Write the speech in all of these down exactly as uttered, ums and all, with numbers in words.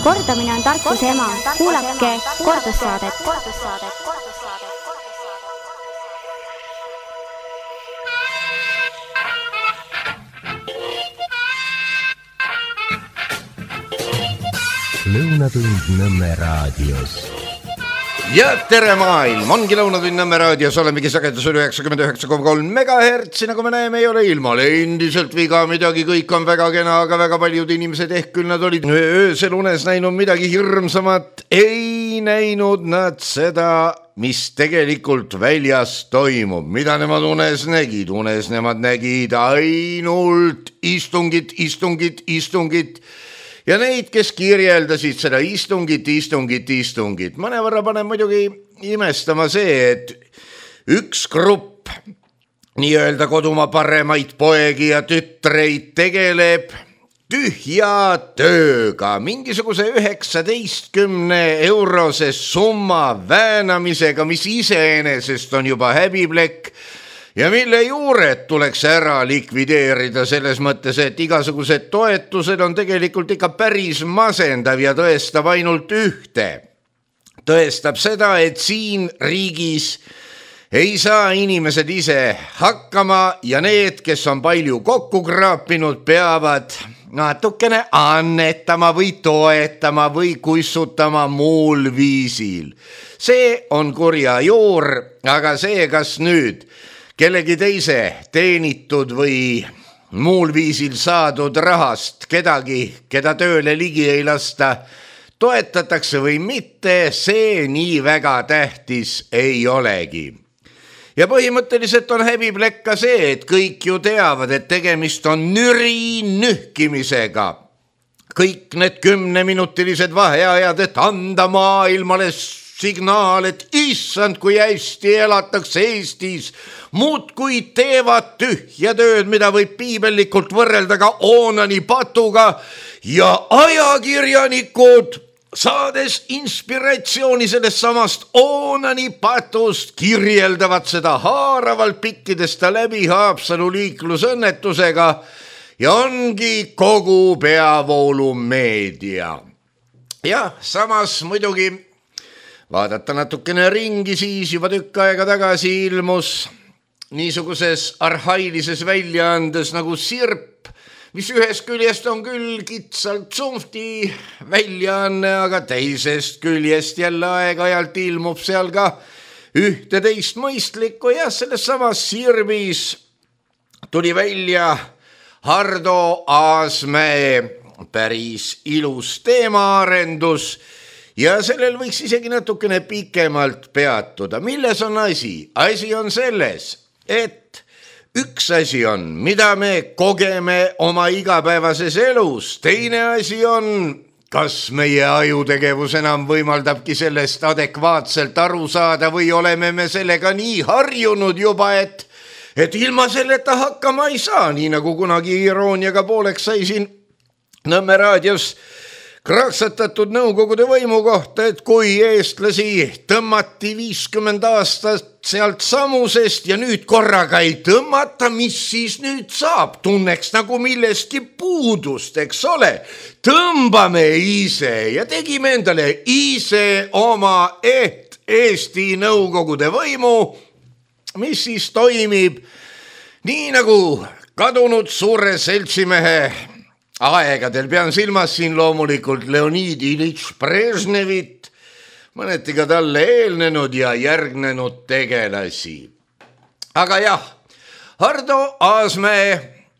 kordamine on tarkuse ema. Kuulake kordussaadet. Lõunatund Nõmme raadios. Ja tere maailm, ongi Lõunatund Nõmme raadios, olemegi sagedus üheksakümmend üheksa koma kolm megahertsi, nagu me näeme, ei ole ilmal endiselt viga midagi, kõik on väga kena, aga väga paljud inimesed ehk küll nad olid öösel unes näinud midagi hirmsamat, ei näinud nad seda, mis tegelikult väljas toimub, mida nemad unes nägid, unes nemad nägid ainult istungit, istungit, istungit ja neid, kes kirjeldasid seda istungit, istungit, istungit. Mõnevõrra paneb muidugi imestama see, et üks grupp nii-öelda kodumaa paremaid poegi ja tütreid tegeleb tühja tööga, mingisuguse üheksateistkümne eurose summa väänamisega, mis iseenesest on juba häbiplekk, ja mille juured tuleks ära likvideerida selles mõttes, et igasugused toetused on tegelikult ikka päris masendav ja tõestab ainult ühte. Tõestab seda, et siin riigis ei saa inimesed ise hakkama ja need, kes on palju kokku kraapinud, peavad natukene annetama või toetama või kussutama muul viisil. See on kurja juur, aga see, kas nüüd kellegi teise teenitud või muul viisil saadud rahast kedagi, keda tööle ligi ei lasta, toetatakse või mitte, see nii väga tähtis ei olegi. Ja põhimõtteliselt on häbiplekk ka see, et kõik ju teavad, et tegemist on nüri nühkimisega. Kõik need kümneminutilised vaheajad, et anda maailmale signaal, et issand, kui hästi elatakse Eestis, muudkui teevad tühja tööd, mida võib piibellikult võrrelda ka Oonani patuga, ja ajakirjanikud, saades inspiratsiooni sellest samast Oonani patust, kirjeldavad seda haaravalt pikkidest ta läbi Haapsalu liiklusõnnetusega ja ongi kogu peavoolu meedia. Ja samas muidugi vaadata natukene ringi, siis juba tükk aega tagasi ilmus niisuguses arhailises väljaandes nagu Sirp, mis ühest küljest on küll kitsalt tsunfti väljaanne, aga teisest küljest jälle aeg-ajalt ilmub seal ka ühte teist mõistlikku ja selles samas Sirbis tuli välja Hardo Aasmäe päris ilus teemaarendus ja sellel võiks isegi natukene pikemalt peatuda. Milles on asi? Asi on selles, et üks asi on, mida me kogeme oma igapäevases elus. Teine asi on, kas meie ajutegevus enam võimaldabki sellest adekvaatselt aru saada või oleme me sellega nii harjunud juba, et, et ilma selleta hakkama ei saa, nii nagu kunagi irooniaga pooleks sai siin Nõmme raadios kraksatatud nõukogude võimu kohta, et kui eestlasi tõmmati viiskümmend aastat sealt samusest ja nüüd korraga ei tõmmata, mis siis nüüd saab? Tunneks nagu millestki puudust, eks ole? Tõmbame ise ja tegime endale ise oma et Eesti nõukogude võimu, mis siis toimib nii nagu kadunud suure seltsimehe aegadel. Pean silmas siin loomulikult Leonid Ilitš Brežnevit, mõneti ka talle eelnenud ja järgnenud tegelasi. Aga jah, Hardo Aasmäe,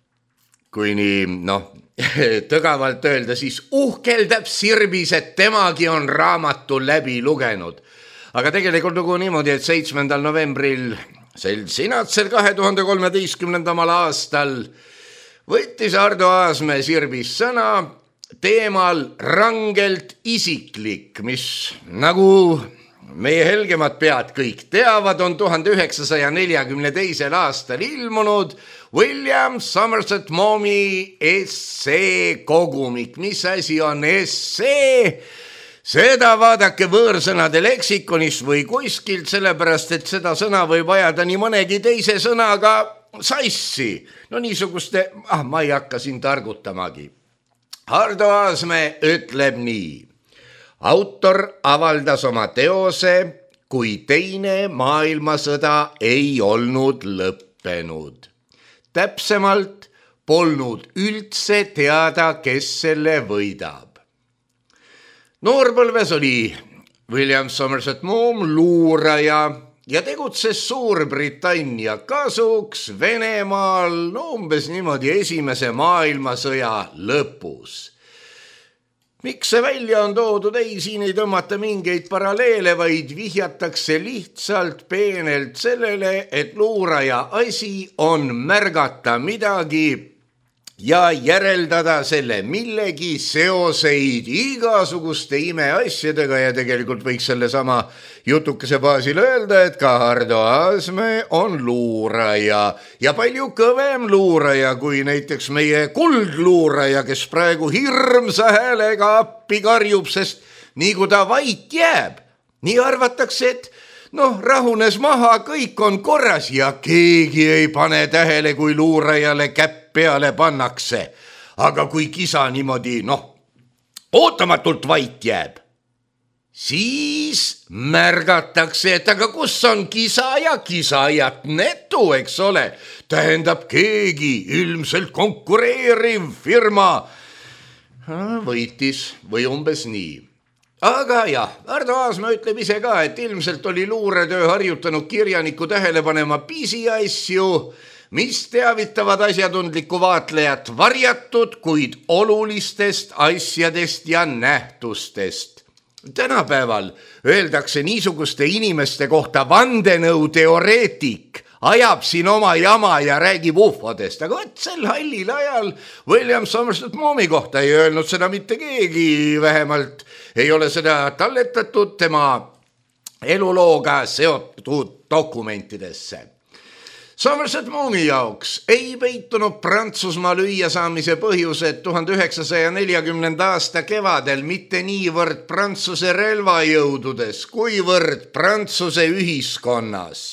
kui nii, noh, tõgavalt öelda, siis uhkeldab Sirbis, et temagi on raamatu läbi lugenud. Aga tegelikult lugu niimoodi, et seitsmendal novembril sel sinatsel kahe tuhande kolmeteistkümnendamal aastal võttis Hardo Aasmäe Sirbis sõna teemal rangelt isiklik, mis nagu meie helgemad pead kõik teavad, on tuhande üheksasaja neljakümne teisel aastal ilmunud William Somerset Maughami essee kogumik. Mis asi on essee? Seda vaadake võõrsõnade leksikonist või kuskilt, sellepärast et seda sõna võib ajada nii mõnegi teise sõnaga sassi. No niisuguste, ah, ma ei hakka siin targutamagi. Hardo Aasmäe ütleb nii. autor avaldas oma teose, kui teine maailmasõda ei olnud lõppenud. Täpsemalt polnud üldse teada, kes selle võidab. Noorpõlves oli William Somerset Maugham luuraja ja tegutses Suurbritannia kasuks Venemaal no umbes niimoodi esimese maailmasõja lõpus. Miks see välja on toodud? Ei, siin ei tõmmata mingeid paralleele, vaid vihjatakse lihtsalt peenelt sellele, et luuraja asi on märgata midagi ja järeldada selle millegi seoseid igasuguste imeasjadega ja tegelikult võiks selle sama jutukese baasil öelda, et ka Hardo Aasmäe on luuraja ja palju kõvem luuraja kui näiteks meie kuldluuraja, kes praegu hirmsa häälega appi karjub, sest nii kui ta vait jääb, nii arvatakse, et noh, rahunes maha, kõik on korras ja keegi ei pane tähele, kui luurajale käpp peale pannakse. Aga kui kisa niimoodi, noh, ootamatult vait jääb, siis märgatakse, et aga kus on kisaja, kisajat netu, eks ole. Tähendab keegi ilmselt konkureeriv firma võitis või umbes nii. Aga jah, Hardo Aasmäe ütleb ise ka, et ilmselt oli luuretöö harjutanud kirjaniku tähele panema pisiasju, mis teavitavad asjatundlikku vaatlejat varjatud, kuid olulistest asjadest ja nähtustest. Tänapäeval öeldakse niisuguste inimeste kohta vandenõuteoreetik, ajab siin oma jama ja räägib ufodest, aga võt sel hallil ajal William Somerset Maugham'i kohta ei öelnud seda mitte keegi, vähemalt ei ole seda talletatud tema elulooga seotud dokumentidesse. Somerset Maugham'i jaoks ei peitunud Prantsusmaa lüüa saamise põhjused tuhande üheksasaja neljakümnenda aasta kevadel mitte niivõrd Prantsuse relvajõududes, kuivõrd Prantsuse ühiskonnas.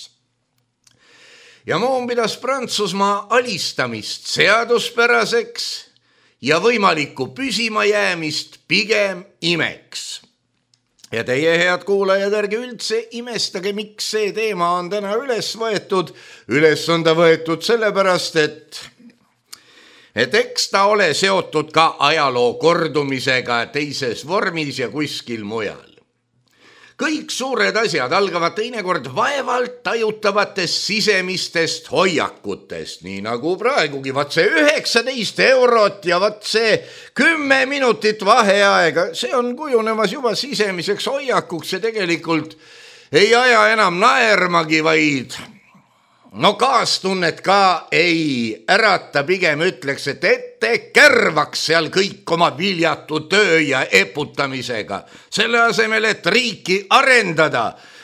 Ja Maugham pidas Prantsusmaa alistamist seaduspäraseks ja võimalikku püsima jäämist pigem imeks. Ja teie head kuulajad, ärge üldse imestage, miks see teema on täna üles võetud. Üles on ta võetud sellepärast, et, et eks ta ole seotud ka ajaloo kordumisega teises vormis ja kuskil mujal. Kõik suured asjad algavad teinekord vaevalt tajutavatest sisemistest hoiakutest, nii nagu praegugi, vaat see üheksateist eurot ja vaat see kümme minutit vaheaega, see on kujunemas juba sisemiseks hoiakuks ja tegelikult ei aja enam naermagi, vaid no kaastunnet ka ei ärata, pigem ütleks, et ette kärvaks seal kõik oma viljatu töö ja eputamisega, selle asemel, et riiki arendada.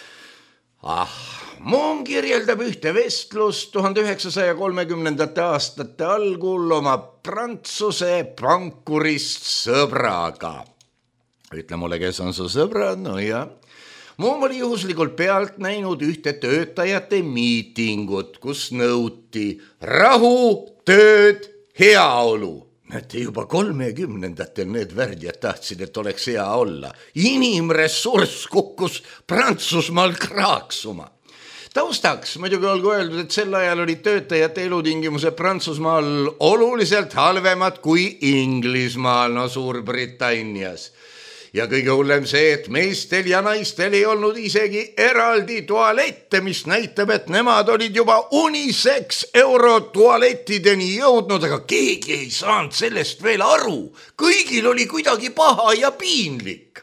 Ah, Maugham kirjeldab ühte vestlust tuhande üheksasaja kolmekümnendate aastate algul oma Prantsuse pankurist sõbraga. Ütle mulle, kes on su sõbrad, no ja Maugham oli juhuslikult pealt näinud ühte töötajate miitingut, kus nõuti rahu, tööd, heaolu. Näete, juba kolmekümnendatel need värdjad tahtsid, et oleks hea olla. Inimressurss kukkus Prantsusmaal kraaksuma. Taustaks muidugi olgu öeldud, et sel ajal olid töötajate elutingimused Prantsusmaal oluliselt halvemad kui Inglismaal, no Suurbritannias. Ja kõige hullem see, et meestel ja naistel ei olnud isegi eraldi tualette, mis näitab, et nemad olid juba unisex eurotualettideni jõudnud, aga keegi ei saanud sellest veel aru. Kõigil oli kuidagi paha ja piinlik.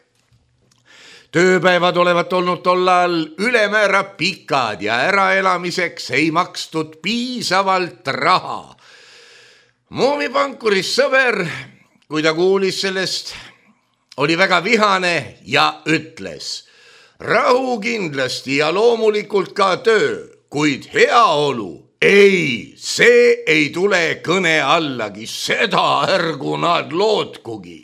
Tööpäevad olevat olnud tollal ülemäära pikad ja äraelamiseks ei makstud piisavalt raha. Maughami pankuris sõber, kui ta kuulis sellest, oli väga vihane ja ütles, rahu kindlasti ja loomulikult ka töö, kuid heaolu, ei, see ei tule kõne allagi, seda ärgu nad lootkugi.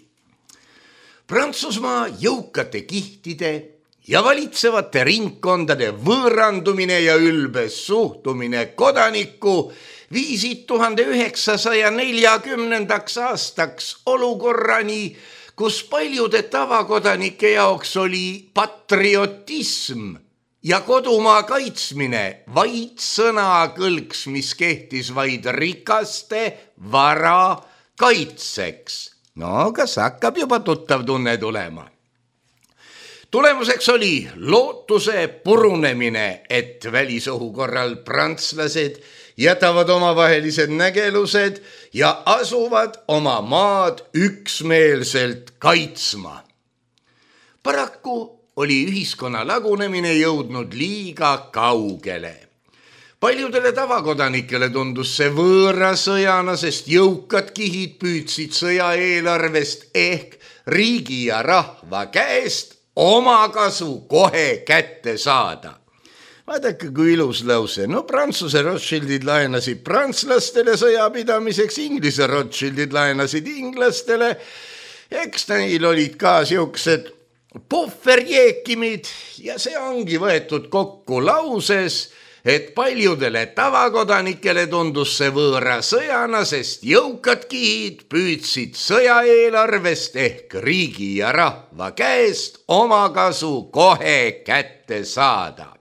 Prantsusmaa jõukate kihtide ja valitsevate ringkondade võõrandumine ja ülbes suhtumine kodanikku viisid tuhande üheksasaja neljakümnendaks aastaks olukorrani, kus paljude tavakodanike jaoks oli patriotism ja kodumaa kaitsmine vaid sõnakõlks, mis kehtis vaid rikaste vara kaitseks. No, kas hakkab juba tuttav tunne tulema? Tulemuseks oli lootuse purunemine, et välisõhu korral prantslased jätavad omavahelised nägelused ja asuvad oma maad üksmeelselt kaitsma. Paraku oli ühiskonna lagunemine jõudnud liiga kaugele. Paljudele tavakodanikele tundus see võõra sõjana, sest jõukad kihid püüdsid sõja eelarvest ehk riigi ja rahva käest oma kasu kohe kätte saada. Vaadake, kui ilus lause. No Prantsuse Rothschildid laenasid prantslastele sõjapidamiseks, Inglise Rothschildid laenasid inglastele. Eks neil olid ka siuksed puhverjeekimid ja see ongi võetud kokku lauses, et paljudele tavakodanikele tundus see võõra sõjana, sest jõukad kihid püüdsid sõja eelarvest ehk riigi ja rahva käest oma kasu kohe kätte saada.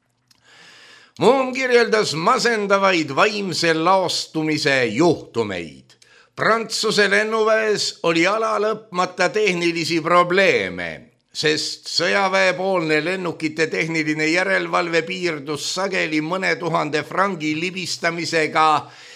Muum kirjeldas masendavaid vaimse laastumise juhtumeid. Prantsuse lennuväes oli ala lõpmata tehnilisi probleeme, sest sõjaväepoolne lennukite tehniline järelevalve piirdus sageli mõne tuhande frangi libistamisega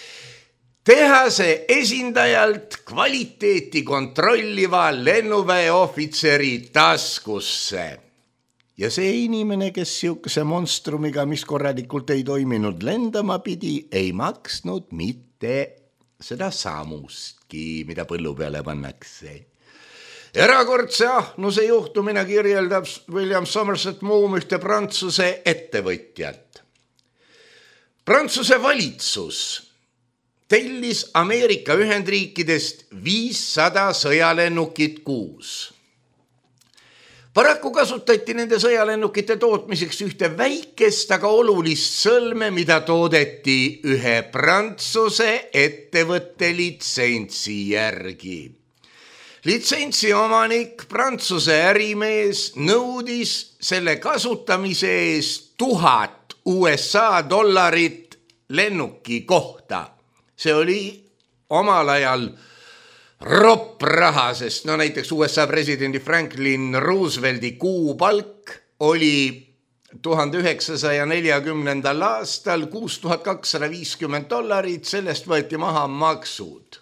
tehase esindajalt kvaliteeti kontrolliva lennuväe ohvitseri taskusse. Ja see inimene, kes siukese monstrumiga, mis korralikult ei toiminud lendama pidi, ei maksnud mitte seda saamustki, mida põllu peale pannakse. Erakordse ahnuse juhtumina kirjeldab William Somerset Maugham ühte Prantsuse ettevõtjat. Prantsuse valitsus tellis Ameerika Ühendriikidest viissada sõjalennukit kuus. Paraku kasutati nende sõjalennukite tootmiseks ühte väikest, aga olulist sõlme, mida toodeti ühe Prantsuse ettevõtte litsentsi järgi. Litsentsi omanik, Prantsuse ärimees, nõudis selle kasutamise eest tuhat U S A dollarit lennuki kohta. See oli omal ajal ropp raha, sest no näiteks U S A presidendi Franklin Roosevelti kuupalk oli tuhande üheksasaja neljakümnendal aastal kuus tuhat kakssada viiskümmend dollarit, sellest võeti maha maksud.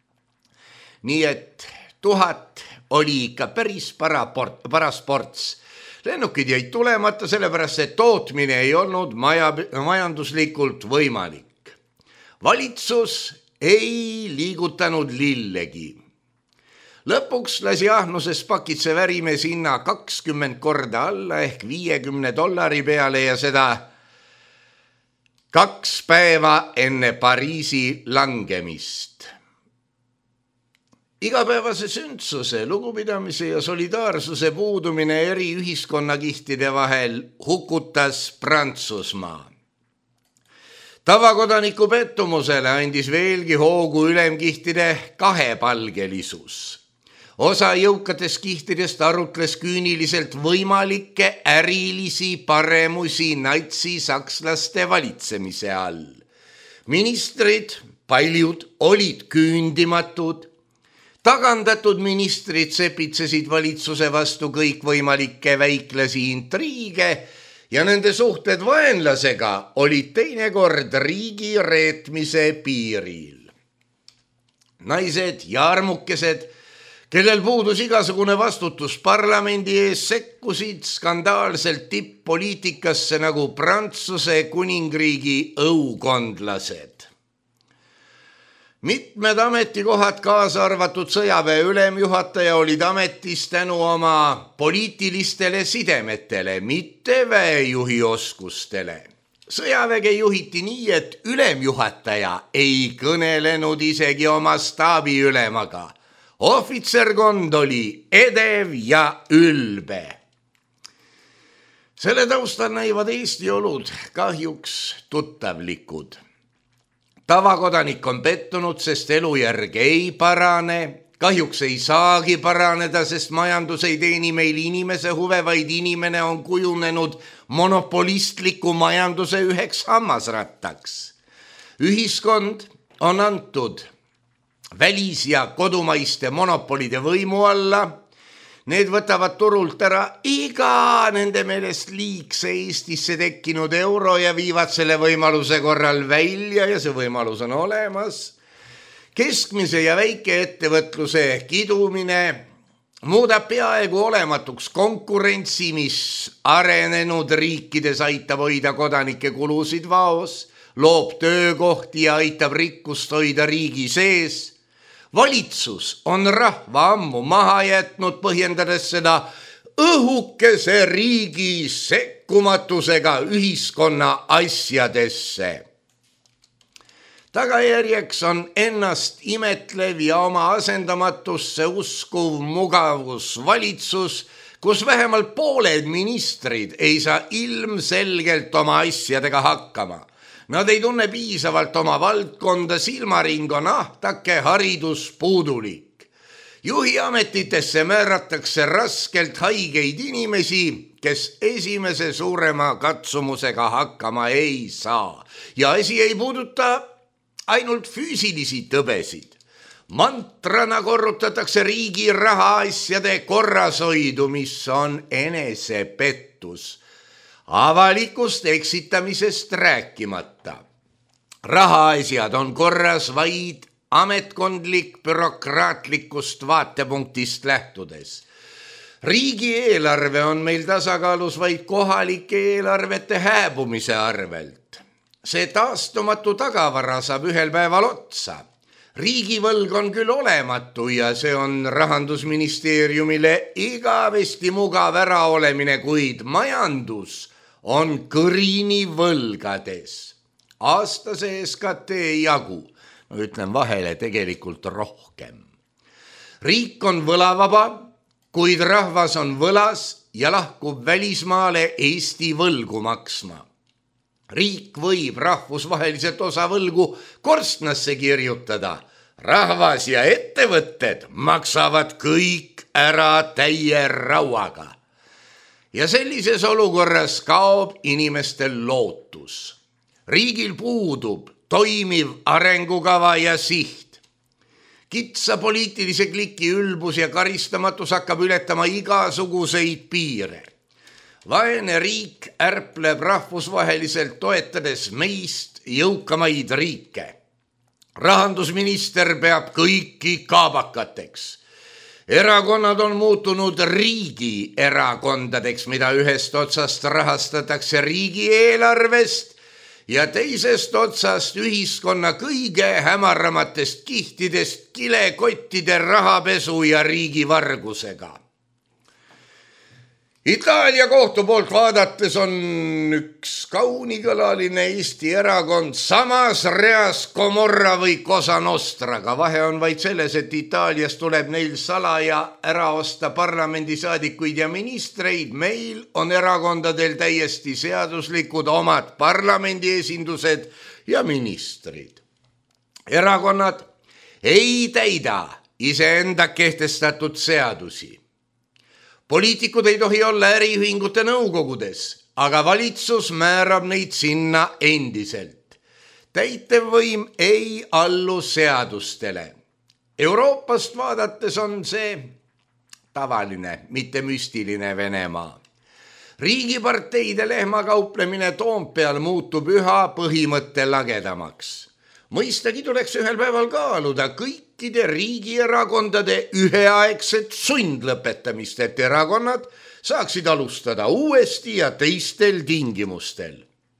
Nii et tuhat oli ikka päris paraport, parasports. Lennukid jäid tulemata, sellepärast et tootmine ei olnud maja, majanduslikult võimalik. Valitsus ei liigutanud lillegi. Lõpuks lasi ahnuses pakitse värimees hinna kakskümmend korda alla ehk viiekümne dollari peale ja seda kaks päeva enne Pariisi langemist. Igapäevase sündsuse, lugupidamise ja solidaarsuse puudumine eri ühiskonnakihtide vahel hukutas Prantsusmaa. Tavakodaniku pettumusele andis veelgi hoogu ülemkihtide kahepalgelisus. Osa jõukatest kihtidest arutles küüniliselt võimalikke ärilisi paremusi natsi-sakslaste valitsemise all. Ministrid, paljud, olid küündimatud. Tagandatud ministrid sepitsesid valitsuse vastu kõikvõimalikke väiklasi intriige ja nende suhted vaenlasega olid teinekord riigi reetmise piiril. Naised ja armukesed, kellel puudus igasugune vastutus parlamendi ees, sekkusid skandaalselt tipp-poliitikasse nagu Prantsuse kuningriigi õukondlased. Mitmed ametikohad, kaasa arvatud sõjaväe ülemjuhataja, olid ametis tänu oma poliitilistele sidemetele, mitte väejuhi oskustele. Sõjaväge juhiti nii, et ülemjuhataja ei kõnelenud isegi oma staabiülemaga. Ohvitserkond oli edev ja ülbe. Selle taustal näivad Eesti olud kahjuks tuttavlikud. Tavakodanik on pettunud, sest elujärg ei parane, kahjuks ei saagi paraneda, sest majandus ei teeni meil inimese huve, vaid inimene on kujunenud monopolistliku majanduse üheks hammasrattaks. Ühiskond on antud välis- ja kodumaiste monopolide võimu alla. Need võtavad turult ära iga nende meelest liigse Eestisse tekkinud euro ja viivad selle võimaluse korral välja ja see võimalus on olemas. Keskmise ja väike ettevõtluse kidumine muudab peaaegu olematuks konkurentsi, mis arenenud riikides aitab hoida kodanike kulusid vaos, loob töökohti ja aitab rikkust hoida riigi sees. Valitsus on rahva ammu maha jätnud, põhjendades seda õhukese riigi sekkumatusega ühiskonna asjadesse. Tagajärjeks on ennast imetlev ja oma asendamatusse uskuv mugavusvalitsus, kus vähemalt pooled ministrid ei saa ilmselgelt oma asjadega hakkama. Nad ei tunne piisavalt oma valdkonda, silmaring on ahtake, haridus puudulik. Juhi ametitesse määratakse raskelt haigeid inimesi, kes esimese suurema katsumusega hakkama ei saa. Ja asi ei puuduta ainult füüsilisi tõbesid. Mantrana korrutatakse riigi rahaasjade korrashoidu, mis on enesepettus. Avalikust eksitamisest rääkimata. Rahaasjad on korras vaid ametkondlik bürokraatlikust vaatepunktist lähtudes. Riigieelarve on meil tasakaalus vaid kohalike eelarvete hääbumise arvelt. See taastumatu tagavara saab ühel päeval otsa. Riigivõlg on küll olematu ja see on Rahandusministeeriumile igavesti mugav ära olemine, kuid majandus on kõrini võlgades. Aastase S K T jagu, ma ütlen vahele tegelikult rohkem. Riik on võlavaba, kuid rahvas on võlas ja lahkub välismaale Eesti võlgu maksma. Riik võib rahvusvaheliselt osa võlgu korstnasse kirjutada. Rahvas ja ettevõtted maksavad kõik ära täie rauaga. Ja sellises olukorras kaob inimestel lootus. Riigil puudub toimiv arengukava ja siht. Kitsa poliitilise kliki ülbus ja karistamatus hakkab ületama igasuguseid piire. Vaene riik ärpleb rahvusvaheliselt toetades meist jõukamaid riike. Rahandusminister peab kõiki kaabakateks. Erakonnad on muutunud riigi erakondadeks, mida ühest otsast rahastatakse riigieelarvest ja teisest otsast ühiskonna kõige hämaramatest kihtidest kilekottide rahapesu ja riigivargusega. Itaalia kohtu poolt vaadates on üks kaunikõlaline Eesti erakond samas reas Comorra või Cosa Nostraga. Vahe on vaid selles, et Itaalias tuleb neil salaja ära osta parlamendisaadikuid ja ministreid. Meil on erakondadel täiesti seaduslikud omad parlamendi esindused ja ministrid. Erakonnad ei täida iseenda kehtestatud seadusi. Poliitikud ei tohi olla äriühingute nõukogudes, aga valitsus määrab neid sinna endiselt. Täitevvõim ei allu seadustele. Euroopast vaadates on see tavaline, mitte müstiline Venemaa. Riigiparteide lehmakauplemine Toompeal muutub üha põhimõtte lagedamaks. Mõistagi tuleks ühel päeval kaaluda kõikide riigierakondade üheaegset sundlõpetamist, et erakonnad saaksid alustada uuesti ja teistel tingimustel.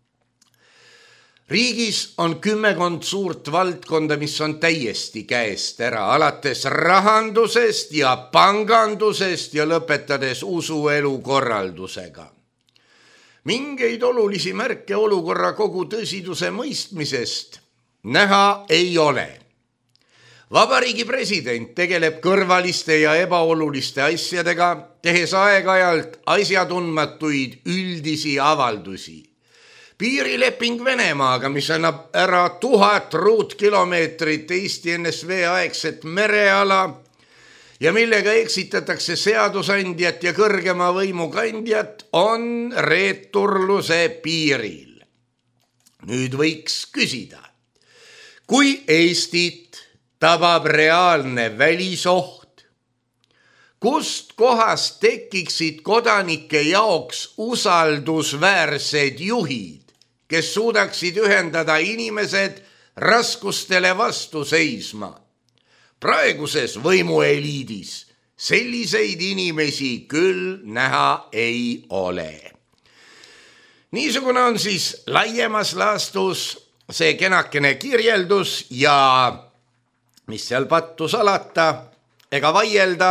Riigis on kümmekond suurt valdkonda, mis on täiesti käest ära, alates rahandusest ja pangandusest ja lõpetades usuelu korraldusega. Mingeid olulisi märke olukorra kogu tõsiduse mõistmisest näha ei ole. Vabariigi president tegeleb kõrvaliste ja ebaoluliste asjadega, tehes aeg-ajalt asjatundmatuid üldisi avaldusi. Piirileping Venemaaga, mis annab ära tuhat ruutkilomeetrit Eesti N S V aegset mereala, ja millega eksitatakse seadusandjat ja kõrgema võimu kandjat, on reeturluse piiril. Nüüd võiks küsida, kui Eestit tabab reaalne välisoht, kust kohast tekiksid kodanike jaoks usaldusväärsed juhid, kes suudaksid ühendada inimesed raskustele vastu seisma. Praeguses võimueliidis selliseid inimesi küll näha ei ole. Niisugune on siis laiemas laastus see kenakene kirjeldus ja mis seal pattu salata ega vaielda.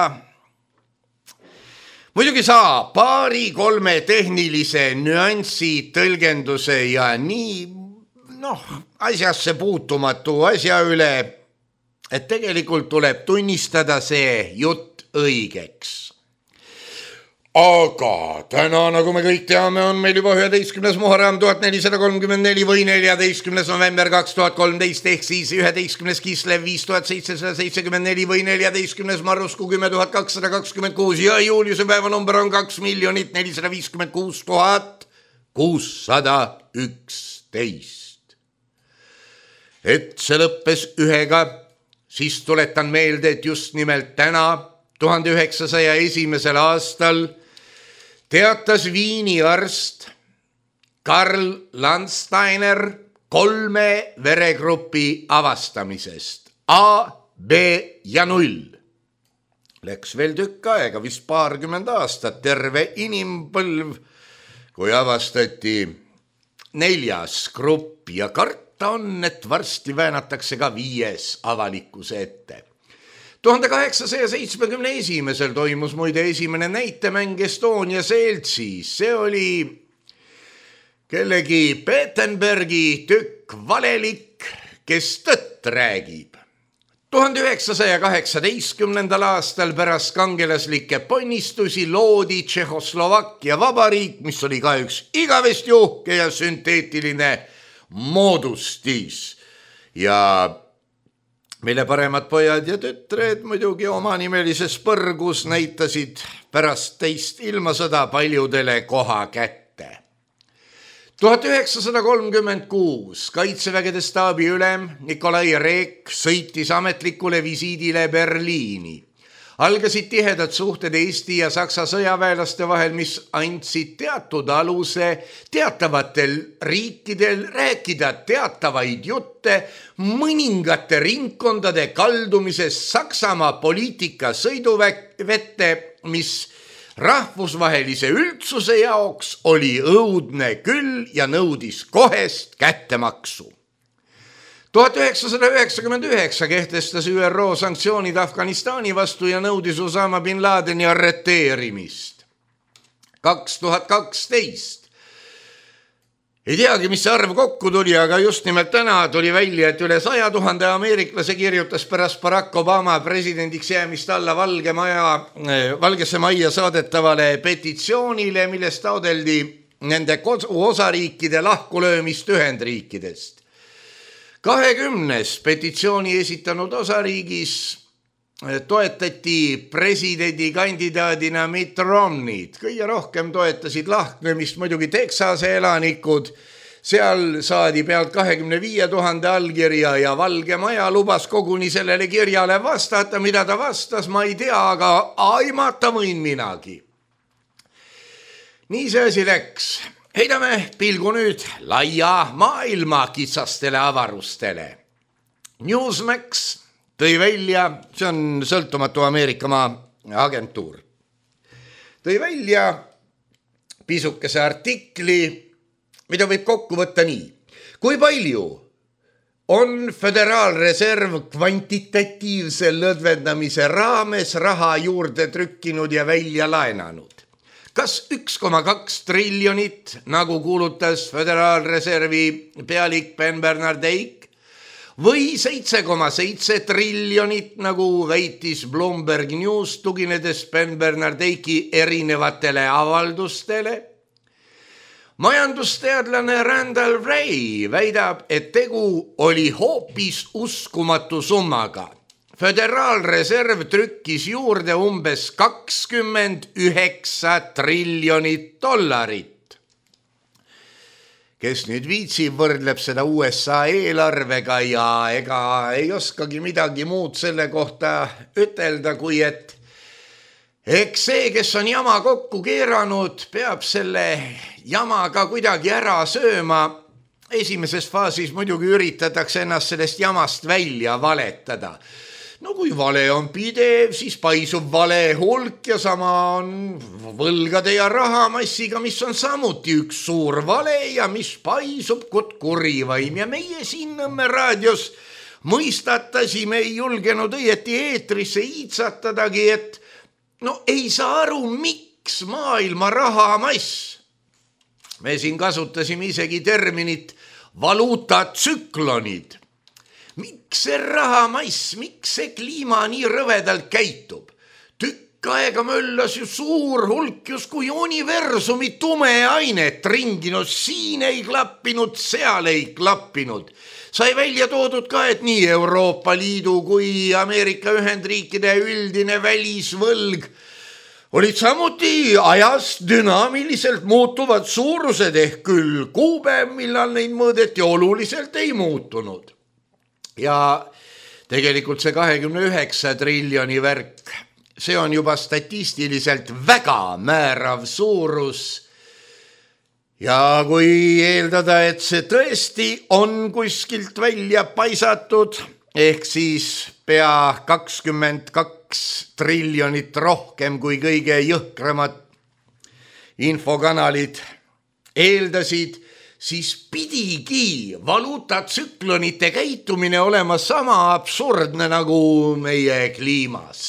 Muidugi saab paari-kolme tehnilise nüansi tõlgenduse ja nii noh, asjasse puutumatu asja üle, et tegelikult tuleb tunnistada see jutt õigeks. Aga täna, nagu me kõik teame, on meil juba üheteistkümnes Muharram tuhat nelisada kolmkümmend neli või neljateistkümnes november kaks tuhat kolmteist ehk siis üheteistkümnes Kislev viis tuhat seitsesada seitsekümmend neli või neljateistkümnes Marrusku kümme tuhat kakssada kakskümmend kuus ja Juuliuse päevanumber on kaks miljonit nelisada viiskümmend kuus tuhat kuussada üksteist. Et see lõppes ühega, siis tuletan meelde, et just nimelt täna, tuhande üheksasaja esimesel aastal, teatas Viini arst Karl Landsteiner kolme veregrupi avastamisest, A, B ja null. Läks veel tükk aega, vist paarkümmend aastat, terve inimpõlv, kui avastati neljas grupp ja karta on, et varsti väänatakse ka viies avalikkuse ette. tuhande kaheksasaja seitsmekümne esimesel toimus muide esimene näitemäng Estonia Seltsis. See oli kellegi Petenbergi tükk valelik, kes tõtt räägib. tuhande üheksasaja kaheksateistkümnendal aastal pärast kangelaslikke ponnistusi loodi Tšehhoslovakkia vabariik, mis oli ka üks igavesti uhke ja sünteetiline moodustis. Ja mille paremad pojad ja tütred muidugi omanimelises põrgus näitasid pärast teist ilmasõda paljudele koha kätte. tuhat üheksasada kolmkümmend kuus kaitsevägede staabi ülem Nikolai Reek sõitis ametlikule visiidile Berliini. Algasid tihedad suhted Eesti ja Saksa sõjaväelaste vahel, mis andsid teatud aluse teatavatel riikidel rääkida teatavaid jutte mõningate ringkondade kaldumisest Saksamaa poliitika sõiduvette, mis rahvusvahelise üldsuse jaoks oli õudne küll ja nõudis kohest kättemaksu. tuhat üheksasada üheksakümmend üheksa kehtestas Ü R O sanktsioonid Afganistani vastu ja nõudis Osama bin Ladeni arreteerimist. kaks tuhat kaksteist. Ei teagi, mis see arv kokku tuli, aga just nimelt täna tuli välja, et üle saja tuhande ameeriklase kirjutas pärast Barack Obama presidendiks jäämist alla Valge Maja, Valgesse Majja saadetavale petitsioonile, milles taodeldi nende osariikide lahkulöömist Ühendriikidest. kahekümnes petitsiooni esitanud osariigis toetati presidendikandidaadina Mitt Romneyt. Kõige rohkem toetasid lahknemist muidugi Texase elanikud. Seal saadi pealt kahekümne viie tuhande allkirja ja Valge Maja lubas koguni sellele kirjale vastata. Mida ta vastas, ma ei tea, aga aimata võin minagi. Nii see asi läks. Heidame pilgu nüüd laia maailma kitsastele avarustele. Newsmax tõi välja, see on sõltumatu Ameerikamaa agentuur, tõi välja pisukese artikli, mida võib kokku võtta nii. Kui palju on Föderaalreserv kvantitatiivse lõdvendamise raames raha juurde trükkinud ja välja laenanud? Kas üks koma kaks triljonit, nagu kuulutas Föderaalreservi pealik Ben Bernardek, või seitse koma seitse triljonit, nagu väitis Bloomberg News, tuginedes Ben Bernardeki erinevatele avaldustele? Majandusteadlane Randall Wray väidab, et tegu oli hoopis uskumatu summaga. Föderaalreserv trükkis juurde umbes kakskümmend üheksa triljonit dollarit. Kes nüüd viitsib, võrdleb seda U S A eelarvega ja ega ei oskagi midagi muud selle kohta ütelda, kui et eks see, kes on jama kokku keeranud, peab selle jamaga kuidagi ära sööma. Esimeses faasis muidugi üritatakse ennast sellest jamast välja valetada. No kui vale on pidev, siis paisub vale hulk ja sama on võlgade ja rahamassiga, mis on samuti üks suur vale ja mis paisub kot kurivaim. Ja meie siin Nõmme raadios mõistatasime, ei julgenud õieti eetrisse iitsatadagi, et no ei saa aru, miks maailma rahamass. Me siin kasutasime isegi terminit valuutatsüklonid. Miks see rahamass, miks see kliima nii rõvedalt käitub? Tükk aega möllas ju suur hulk justkui universumi tume ainet ringinud, siin ei klappinud, seal ei klappinud. Sai välja toodud ka, et nii Euroopa Liidu kui Ameerika Ühendriikide üldine välisvõlg olid samuti ajas dünaamiliselt muutuvad suurused ehk küll kuupäev, millal neid mõõdeti, oluliselt ei muutunud. Ja tegelikult see kahekümne üheksa triljoni värk, see on juba statistiliselt väga määrav suurus. Ja kui eeldada, et see tõesti on kuskilt välja paisatud, ehk siis pea kakskümmend kaks triljonit rohkem kui kõige jõhkramad infokanalid eeldasid, siis pidigi valuutatsüklonite käitumine olema sama absurdne nagu meie kliimas.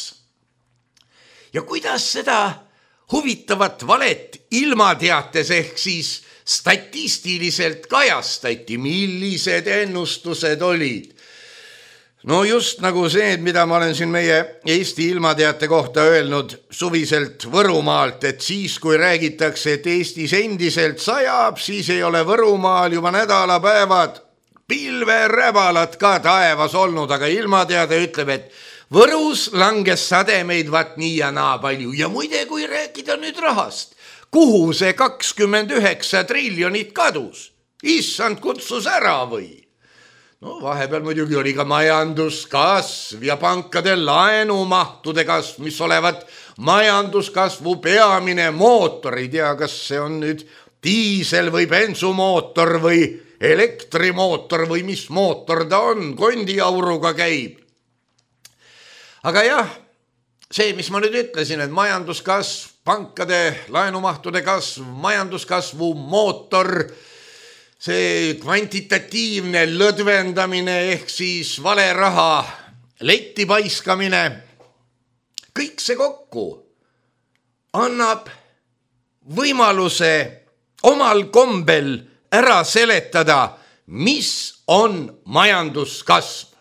Ja kuidas seda huvitavat valet ilmateates ehk siis statistiliselt kajastati, millised ennustused olid? No just nagu see, mida ma olen siin meie Eesti ilmateate kohta öelnud suviselt Võrumaalt, et siis kui räägitakse, et Eestis endiselt sajab, siis ei ole Võrumaal juba nädalapäevad pilveräbalad ka taevas olnud, aga ilmateade ütleb, et Võrus langes sademeid vat nii ja naa palju. Ja muide, kui rääkida nüüd rahast, kuhu see kakskümmend üheksa triljonit kadus? Issand kutsus ära või? No vahepeal muidugi oli ka majanduskasv ja pankade laenumahtude kasv, mis olevat majanduskasvu peamine mootor. Ei tea, kas see on nüüd diisel või bensumootor või elektrimootor või mis mootor ta on, kondiauruga käib. Aga jah, see, mis ma nüüd ütlesin, et majanduskasv, pankade laenumahtude kasv, majanduskasvu mootor, see kvantitatiivne lõdvendamine ehk siis vale raha letti paiskamine, kõik see kokku annab võimaluse omal kombel ära seletada, mis on majanduskasv.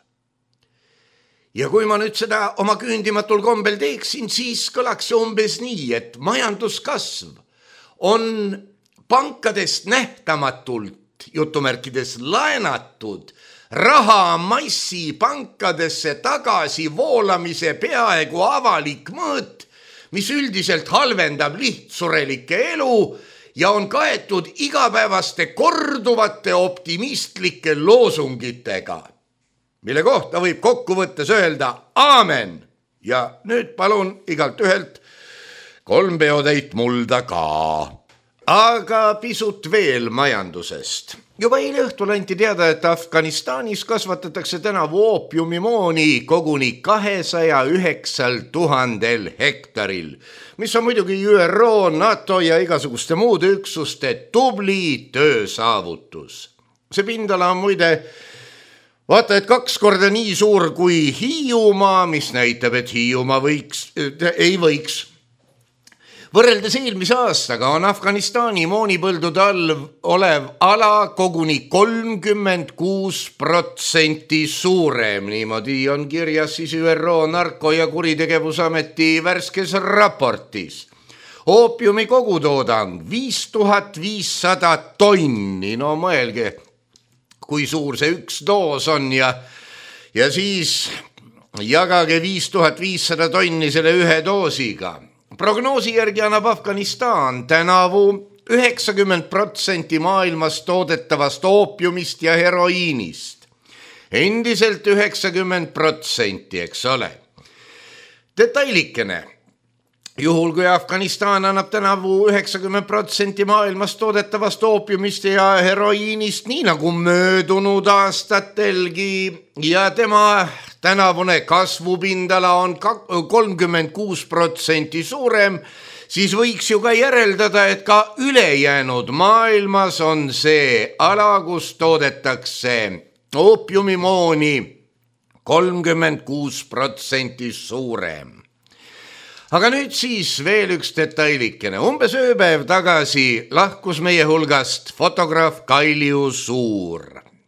Ja kui ma nüüd seda oma küündimatul kombel teeksin, siis kõlaks umbes nii, et majanduskasv on pankadest nähtamatult jutumärkides laenatud rahamassi pankadesse tagasi voolamise peaaegu avalik mõõt, mis üldiselt halvendab lihtsurelike elu ja on kaetud igapäevaste korduvate optimistlike loosungitega, mille kohta võib kokkuvõttes öelda aamen. Ja nüüd palun igalt ühelt kolm peotäit mulda ka. Aga pisut veel majandusest. Juba eile õhtul anti teada, et Afganistanis kasvatatakse tänavu oopiumimooni koguni kahesaja üheksal tuhandel hektaril, mis on muidugi Ü R O, NATO ja igasuguste muude üksuste tubli töösaavutus. See pindala on muide vaata, et kaks korda nii suur kui Hiiumaa, mis näitab, et Hiiumaa võiks, ei võiks. Võrreldes eelmise aastaga on Afganistani moonipõldude all olev ala koguni kolmkümmend kuus protsenti suurem. Niimoodi on kirjas siis Ü R O narko- ja kuritegevusameti värskes raportis. Oopiumi kogutoodang viis tuhat viissada tonni, no mõelge, kui suur see üks doos on ja, ja siis jagage viis tuhat viissada tonni selle ühe doosiga. Prognoosi järgi annab Afganistan tänavu üheksakümmend protsenti maailmas toodetavast oopiumist ja heroiinist. Endiselt üheksakümmend protsenti, eks ole. Detailikene. Juhul kui Afganistan annab tänavu üheksakümmend protsenti maailmas toodetavast oopiumist ja heroiinist, nii nagu möödunud aastatelgi, ja tema tänavune kasvupindala on kolmkümmend kuus protsenti suurem, siis võiks ju ka järeldada, et ka ülejäänud maailmas on see ala, kus toodetakse oopiumimooni kolmkümmend kuus protsenti suurem. Aga nüüd siis veel üks detailikene. Umbes ööpäev tagasi lahkus meie hulgast fotograaf Kalju Suur.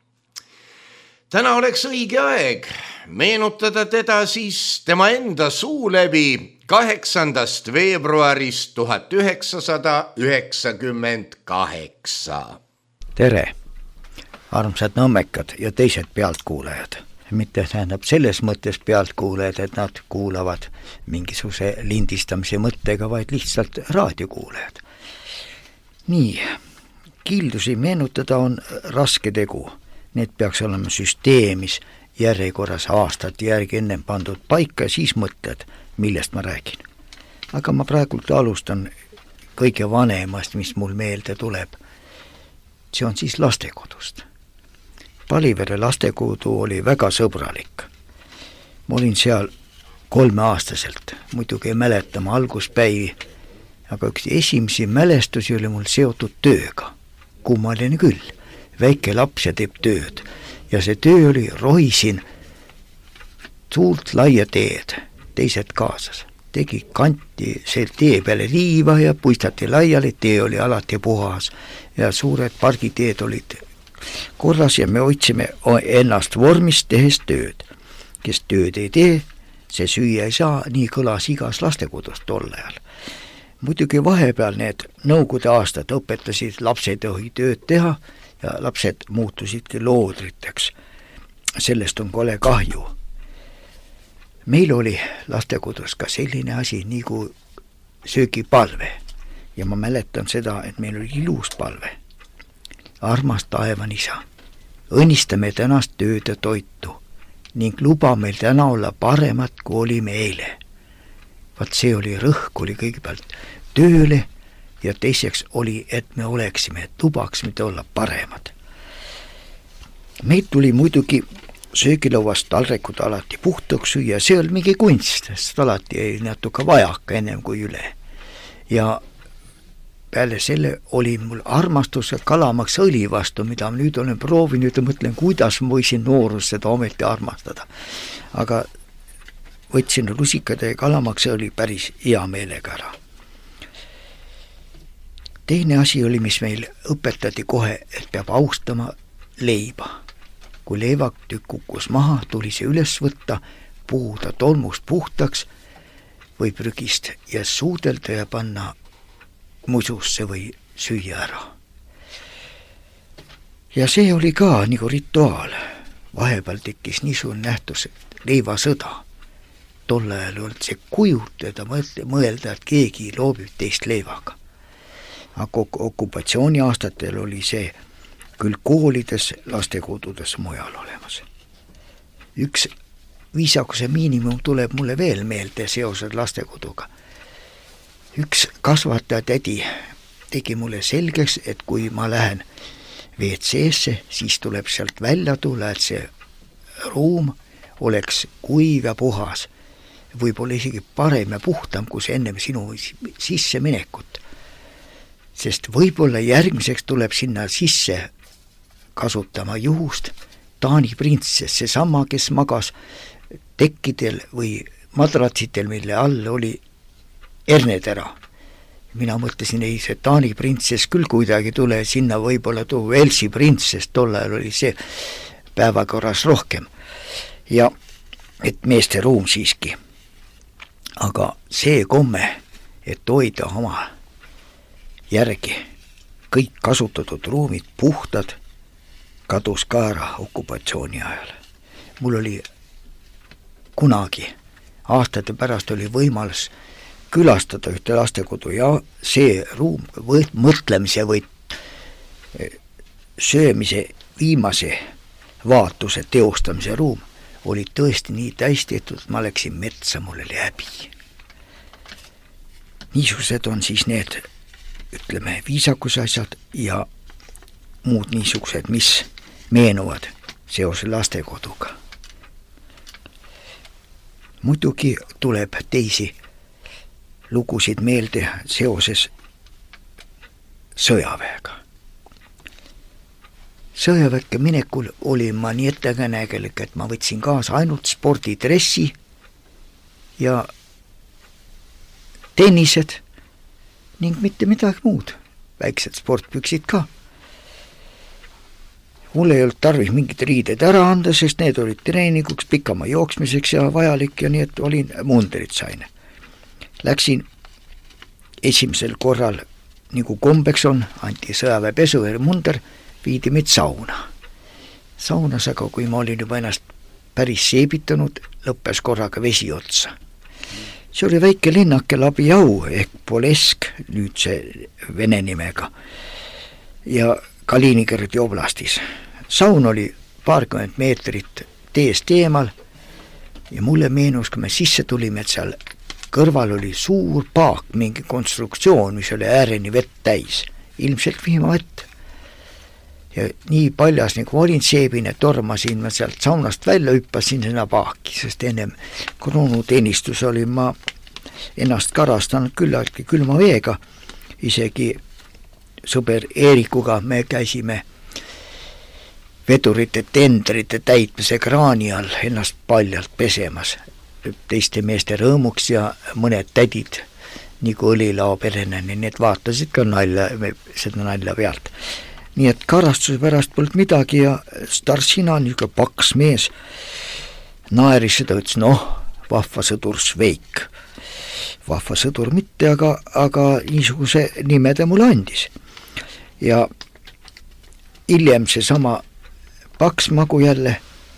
Täna oleks õige aeg meenutada teda siis tema enda suu läbi kaheksandast veebruarist tuhat üheksasada üheksakümmend kaheksa. Tere, armsad nõmmekad ja teised pealtkuulajad. Mitte tähendab selles mõttes pealtkuulajad, et nad kuulavad mingisuguse lindistamise mõttega, vaid lihtsalt raadiokuulajad. Nii, kiildusi meenutada on raske tegu. Need peaks olema süsteemis järjekorras aastat järgi ennem pandud paika ja siis mõtled, millest ma räägin. Aga ma praegult alustan kõige vanemast, mis mul meelde tuleb. See on siis lastekodust. Palivere lastekodu oli väga sõbralik. Ma olin seal kolmeaastaselt, muidugi ei mäletama alguspäivi, aga üks esimesi mälestusi oli mul seotud tööga. Kummaline küll, väike laps ja teeb tööd. Ja see töö oli rohisin suurt laia teed, teised kaasas. Tegi kanti see tee peale liiva ja puistati laiali, tee oli alati puhas ja suured pargiteed olid korras ja me hoidsime ennast vormist tehes tööd. Kes tööd ei tee, see süüa ei saa, nii kõlas igas lastekodus tol ajal. Muidugi vahepeal need nõukogude aastad õpetasid lapsed ei tööd teha ja lapsed muutusidki loodriteks. Sellest on kole kahju. Meil oli lastekodus ka selline asi nagu söögipalve ja ma mäletan seda, et meil oli ilus palve. Armas taevan isa, õnnistame tänast tööd ja toitu ning luba meil täna olla paremat, kui olime eile. Vaat see oli rõhk, oli kõigepealt tööle ja teiseks oli, et me oleksime, et lubaksime olla paremad. Meid tuli muidugi söögilauast talrekud alati puhtaks süüa, see oli mingi kunst, sest alati ei natuke vajaka ennem kui üle. Ja peale selle oli mul armastus kalamaks õli vastu, mida ma nüüd olen proovinud ja mõtlen, kuidas ma võisin noorus seda ometi armastada. Aga võtsin rusikade ja kalamaks oli päris hea meelega ära. Teine asi oli, mis meil õpetati kohe, et peab austama leiba. Kui leivak kukkus maha, tuli see üles võtta, puhuda tolmust puhtaks või prügist ja suudelda ja panna mususse või süüa ära. Ja see oli ka nagu rituaal. Vahepeal tekkis niisugune nähtus, et leivasõda. Tolle ajal oli see kujutleda, mõelda, et keegi loobib teist leivaga. Aga okupatsiooni aastatel oli see küll koolides, lastekodudes mujal olemas. Üks viisakuse miinimum tuleb mulle veel meelde seoses lastekoduga. Üks kasvataja tädi tegi mulle selgeks, et kui ma lähen V C S-e, siis tuleb sealt välja tulla, et see ruum oleks kuiv ja puhas. Võib-olla isegi parem ja puhtam, kui see ennem sinu sisse minekut. Sest võib-olla järgmiseks tuleb sinna sisse kasutama juhust Taani printsess, see sama, kes magas tekkidel või madratsitel, mille all oli ernetera. Mina mõtlesin, ei, see Taani printsess küll kuidagi tule, sinna võib-olla tuu Velsi printsess, tol ajal oli see päevakorras rohkem. Ja et meeste ruum siiski. Aga see komme, et hoida oma järgi kõik kasutatud ruumid puhtad, kadus ka ära okupatsiooni ajal. Mul oli kunagi aastate pärast oli võimalus külastada ühte lastekodu ja see ruum, või mõtlemise või söömise viimase vaatuse teostamise ruum oli tõesti nii täis tehtud, et ma läksin metsa, mul oli häbi. Niisugused on siis need, ütleme, viisakusasjad ja muud niisugused, mis meenuvad seoses lastekoduga. Muidugi tuleb teisi lugusid meelde seoses sõjaväega. Sõjaväkke minekul olin ma nii ettenägelik, et ma võtsin kaasa ainult spordidressi ja tennised ning mitte midagi muud, väiksed sportpüksid ka. Mul ei olnud tarvis mingid riided ära anda, sest need olid treeninguks, pikama jooksmiseks ja vajalik ja nii, et olin mundrit sain. Läksin esimesel korral, nagu kombeks on, anti sõjaväepesu ja munder, viidi meid sauna. Saunas, aga kui ma olin juba ennast päris seebitanud, lõppes korraga vesi otsa. See oli väike linnake Labjau ehk Polesk, nüüd see vene nimega, ja Kaliningradi oblastis. Saun oli paarkümmend meetrit teest eemal ja mulle meenus, kui me sisse tulime, et seal kõrval oli suur paak, mingi konstruktsioon, mis oli ääreni vett täis, ilmselt vihmavett. Ja nii paljas, nagu olin seebine, tormasin ma sealt saunast välja, hüppasin sinna paaki, sest ennem kroonuteenistus olin ma ennast karastanud küllaltki külma veega, isegi sõber Eerikuga me käisime vedurite tendrite täitmise kraani all ennast paljalt pesemas teiste meeste rõõmuks ja mõned tädid nagu õlilao pereneni, need vaatasid ka nalja, seda nalja pealt. Nii et karastuse pärast polnud midagi ja Starsina, niisugune paks mees, naeris seda, ütles, noh, vahva sõdur Sveik. Vahva sõdur mitte, aga, aga niisuguse nime ta mulle andis. Ja hiljem see sama paks magu jälle,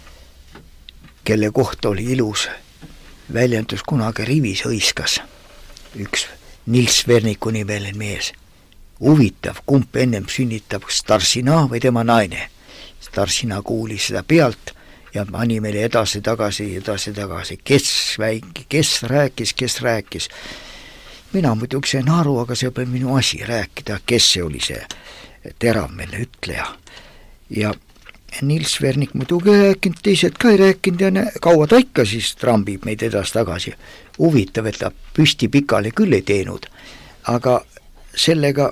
kelle kohta oli ilus, väljendus kunagi rivis hõiskas. Üks Nils Verniku nimeline mees. Huvitav, kump ennem sünnitab, Starsina või tema naine. Starsina kuulis seda pealt ja pani meile edasi tagasi, edasi tagasi. Kes väike, kes rääkis, kes rääkis. Mina muidugi sain aru, aga see oli minu asi rääkida, kes see oli see teravmeelne ütleja. Ja Nils Vernik muidugi rääkinud, teised ka ei rääkinud ja kaua ta ikka siis trambib meid edasi tagasi. Huvitav, et ta püsti pikale küll ei teinud, aga sellega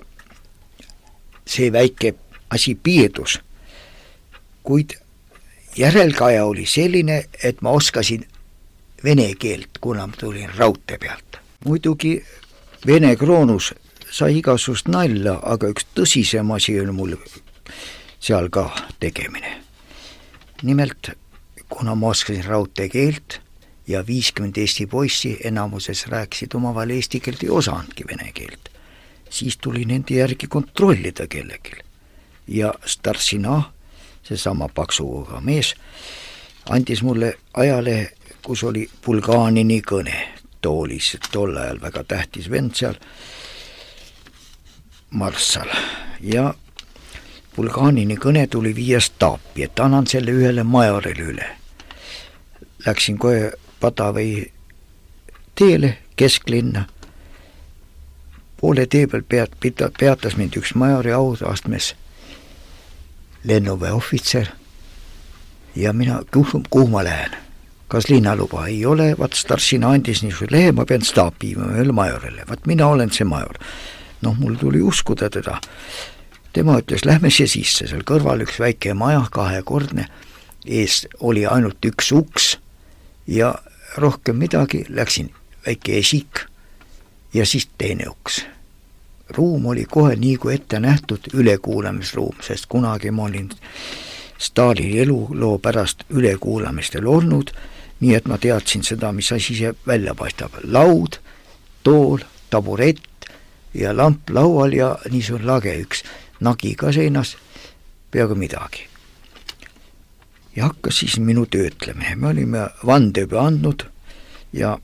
see väike asi piirdus. Kuid järelkaja oli selline, et ma oskasin vene keelt, kuna ma tulin raudtee pealt. Muidugi Vene kroonus sai igasugust nalja, aga üks tõsisem asi oli mul seal ka tegemine. Nimelt, kuna ma oskasin raudtee keelt ja viiskümmend Eesti poissi enamuses rääkisid omavahel eesti keelt ei osanudki vene keelt, siis tuli nende järgi kontrollida kellelgi. Ja Starsina, see sama paksuga mees, andis mulle ajalehe, kus oli Bulganini kõne. Too oli tol ajal väga tähtis vend seal, marssal. Ja Bulganini kõne tuli viia staapi, et annan selle ühele majorile üle. Läksin kohe Padavai teele kesklinna. Poole tee peal peat, peatas mind üks majori auastmes lennuväe ohvitser ja mina, kuhu, kuhu ma lähen? Kas linnaluba ei ole, vaat Starsina andis niisuguse lehe, ma pean staapi viima ühele majorile, vaat mina olen see major. Noh, mul tuli uskuda teda. Tema ütles, lähme siia sisse, seal kõrval üks väike maja, kahekordne, ees oli ainult üks uks ja rohkem midagi, läksin väike esik ja siis teine uks. Ruum oli kohe nii kui ette nähtud ülekuulamisruum, sest kunagi ma olin Stalini eluloo pärast ülekuulamistel olnud, nii et ma teadsin seda, mis asi see välja paistab. Laud, tool, taburett ja lamp laual ja niisugune lage üks nagi ka seinas, peaaegu midagi. ja hakkas siis minu töötlemine. Me olime vandeöö andnud ja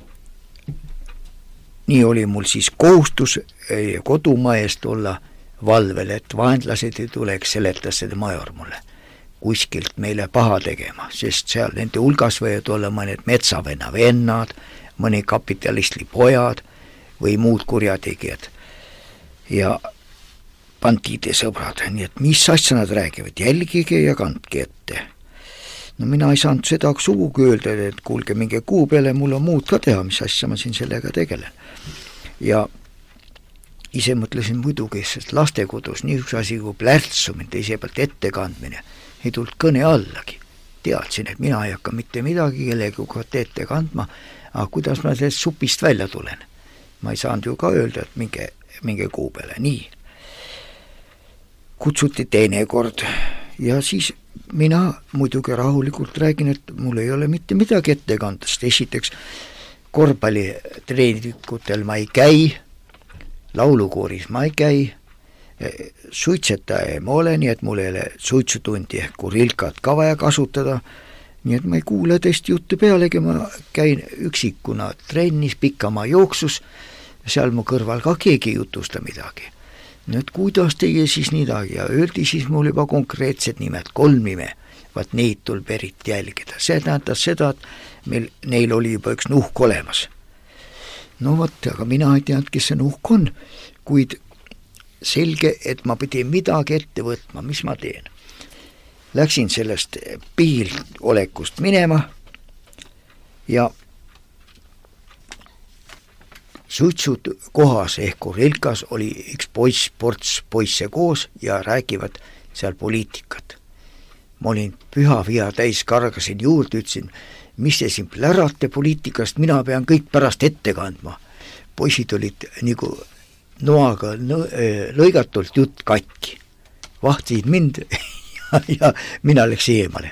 nii oli mul siis kohustus kodumaa eest olla valvel, et vaenlased ei tuleks, seletas seda major mulle, kuskilt meile paha tegema, sest seal nende hulgas võivad olla mõned metsavenna vennad, mõni kapitalistli pojad või muud kurjategijad ja bandiide sõbrad, nii et mis asja nad räägivad, jälgige ja kandke ette. No mina ei saanud seda sugugi öelda, et kuulge minge kuu peale, mul on muud ka teha, mis asja ma siin sellega tegelen. Ja ise mõtlesin muidugi, sest lastekodus niisuguse asi kui plärtsumine, teise pealt ettekandmine ei tulnud kõne allagi. Teadsin, et mina ei hakka mitte midagi kellegi kohta ette kandma, aga kuidas ma sellest supist välja tulen? Ma ei saanud ju ka öelda, et minge, minge kuu peale, nii. Kutsuti teine kord ja siis mina muidugi rahulikult räägin, et mul ei ole mitte midagi ette kanda, sest esiteks korvpallitreenikutel ma ei käi, laulukooris ma ei käi, suitsetaja ma ole, nii et mul ei ole suitsutundi ehk kurilkat ka vaja kasutada, nii et ma ei kuule tõesti juttu pealegi, ma käin üksikuna trennis, pikamaa jooksus, seal mu kõrval ka keegi ei jutusta midagi. Nüüd kuidas teie siis midagi ja öeldi siis mul juba konkreetsed nimed, kolm nime, vaat neid tuleb eriti jälgida. See tähendas seda, et meil, neil oli juba üks nuhk olemas. No vot, aga mina ei teadnud, kes see nuhk on, kuid selge, et ma pidin midagi ette võtma, mis ma teen. Läksin sellest piilolekust minema ja suitsud kohas ehk Kurilkas oli üks poiss, ports poisse koos ja räägivad seal poliitikat. Ma olin püha via täis, kargasin juurde, ütlesin, mis te siin plärate poliitikast, mina pean kõik pärast ette kandma. Poisid olid nagu noaga lõigatult jutt katki. Vahtisid mind ja, ja mina läks eemale.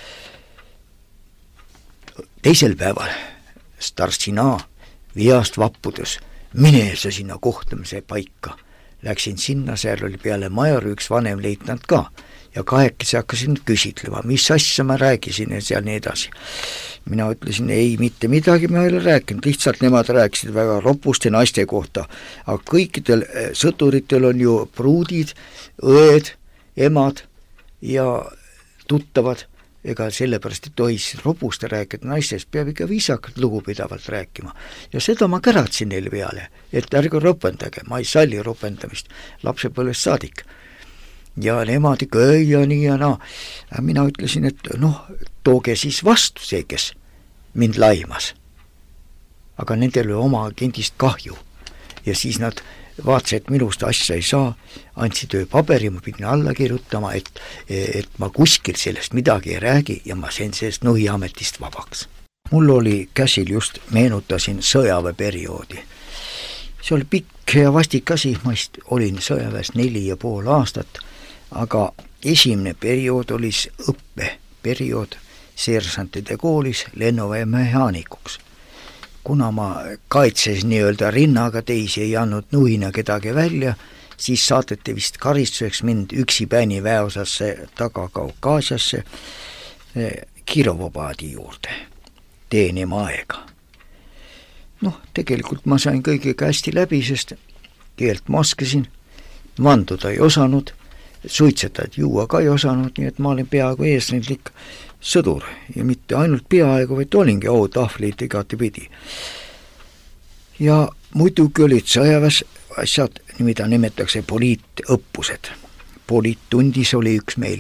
Teisel päeval Starsina viast vappudes, mine sa sinna kohtamise paika. Läksin sinna, seal oli peale major üks vanem leitnant ka ja kahekesi hakkasin küsitlema, mis asja ma räägisin ja seal nii edasi. Mina ütlesin, ei, mitte midagi ma ei ole rääkinud, lihtsalt nemad rääkisid väga ropuste naiste kohta, aga kõikidel sõduritel on ju pruudid, õed, emad ja tuttavad, ega sellepärast ei tohi robuste rääkida naistest, peab ikka viisakalt lugupidavalt rääkima. Ja seda ma käratsin neile peale, et ärge ropendage, ma ei salli ropendamist lapsepõlvest saadik. Ja nemad ikka öö ja nii ja naa. Mina ütlesin, et noh, tooge siis vastu see, kes mind laimas. Aga nendel oli oma agendist kahju. Ja siis nad vaatasid, et minust asja ei saa, andsid öö paberi, ma pidin alla kirjutama, et, et ma kuskil sellest midagi ei räägi ja ma sain sellest Nuhiametist vabaks. Mul oli käsil just, meenutasin sõjaväeperioodi. See oli pikk ja vastik asi, ma olin sõjaväes neli ja pool aastat, aga esimene periood oli õppeperiood seersantide koolis lennuväe mehaanikuks. Kuna ma kaitses nii-öelda rinnaga teisi ei andnud nuhina kedagi välja, siis saateti vist karistuseks mind üksipäini väeosasse taga Kaukaasiasse Kirovopaadi juurde teenima aega. Noh, tegelikult ma sain kõigega hästi läbi, sest keelt ma oskasin, vanduda ei osanud, suitsetad juua ka ei osanud, nii et ma olin peaaegu eesrindlik sõdur ja mitte ainult peaaegu, vaid olingi autahvlid igati pidi. Ja muidugi olid sõjaväes asjad, mida nimetakse poliitõppused. Poliittundis oli üks meil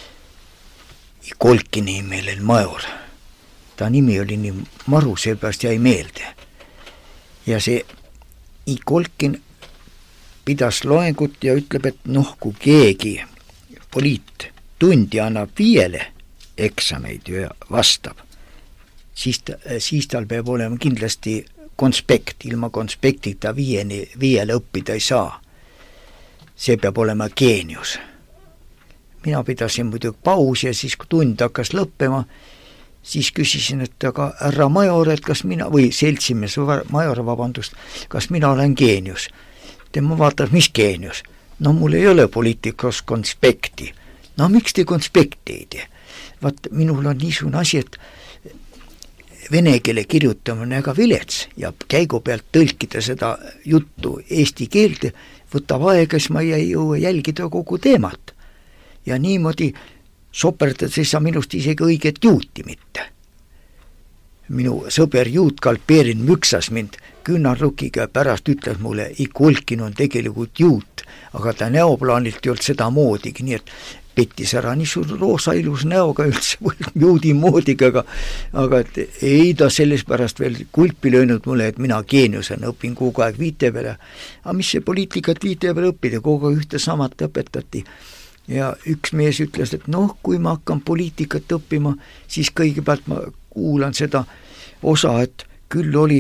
Kolkini nimel major. Ta nimi oli nii maru, sellepärast jäi meelde. Ja see Ikolkin pidas loengut ja ütleb, et noh, kui keegi poliittundi annab viiele eksameid ja vastab, siis, ta, siis tal peab olema kindlasti konspekt, ilma konspektita viieni, viiele õppida ei saa. See peab olema geenius. Mina pidasin muidugi pausi ja siis, kui tund hakkas lõppema, siis küsisin, et aga härra major, et kas mina, või seltsimees major, vabandust, kas mina olen geenius. Tema vaatas, mis geenius? No mul ei ole poliitikas konspekti. No miks te konspekti ei tee? vaat minul on niisugune asi, et vene keele kirjutamine väga vilets ja käigu pealt tõlkida seda juttu eesti keelde võtab aega, siis ma ei jõua jälgida kogu teemat. Ja niimoodi soperdades ei saa minust isegi õiget juuti mitte. Minu sõber Juut Kalperin müksas mind küünarnukiga ja pärast ütles mulle, Ikolkin on tegelikult Juut, aga ta näoplaanilt ei olnud seda moodigi, nii et pettis ära niisugune roosa ilus näoga üldse juudi moodiga, aga, aga et ei ta selles pärast veel kulpi löönud mulle, et mina geeniusen õpin kogu aeg viite peale. Aga mis see poliitikat viite peale õppida, kogu aeg ühte samat õpetati. Ja üks mees ütles, et noh, kui ma hakkan poliitikat õppima, siis kõigepealt ma kuulan seda osa, et küll oli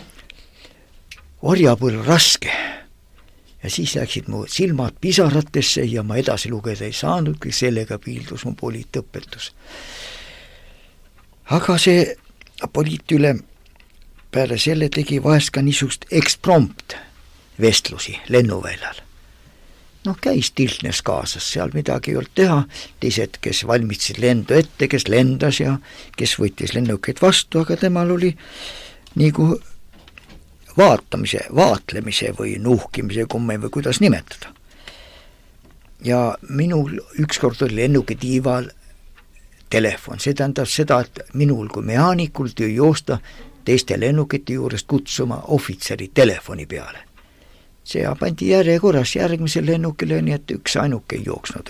orjapõlv raske ja siis läksid mu silmad pisaratesse ja ma edasi lugeda ei saanudki, sellega piildus mu poliitõpetus. Aga see poliitülem peale selle tegi vahest ka niisugust eksprompt vestlusi lennuväljal. Noh, käis Tiltnes kaasas, seal midagi ei olnud teha, teised, kes valmitsid lendu ette, kes lendas ja kes võttis lennukeid vastu, aga temal oli nagu vaatamise, vaatlemise või nuhkimise komme või kuidas nimetada. Ja minul ükskord oli lennuki tiival telefon, see tähendab seda, et minul kui mehaanikul töö joosta teiste lennukite juurest kutsuma ohvitseri telefoni peale. See pandi järjekorras järgmisel lennukile, nii et üks ainuke ei jooksnud.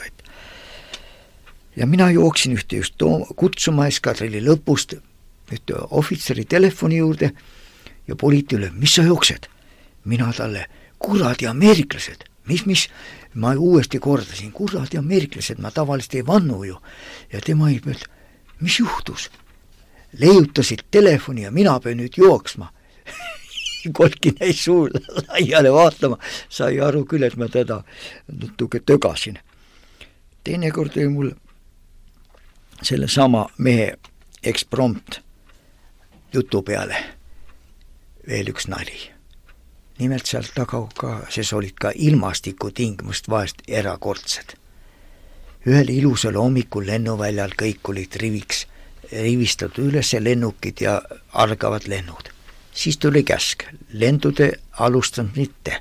Ja mina jooksin ühte just kutsuma eskadrilli lõpust ühte ohvitseri telefoni juurde ja poliit üle, mis sa jooksed? Mina talle, kuradi ameeriklased, mis, mis, ma uuesti kordasin, kuradi ameeriklased, ma tavaliselt ei vannu ju. Ja tema ei pealt, mis juhtus? Leiutasid telefoni ja mina pean nüüd jooksma. Kolkin ei suu laiale vaatama, sai aru küll, et ma teda natuke tögasin. Teinekord oli mul selle sama mehe eksprompt jutu peale veel üks nali. Nimelt sealt taga ka, ses olid ka ilmastikutingmust vahest erakordsed. Ühel ilusal hommikul lennuväljal kõik olid riviks, rivistatud üles lennukid ja argavad lennud. Siis tuli käsk, lendude alustanud mitte.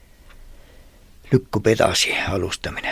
Lükkub edasi alustamine.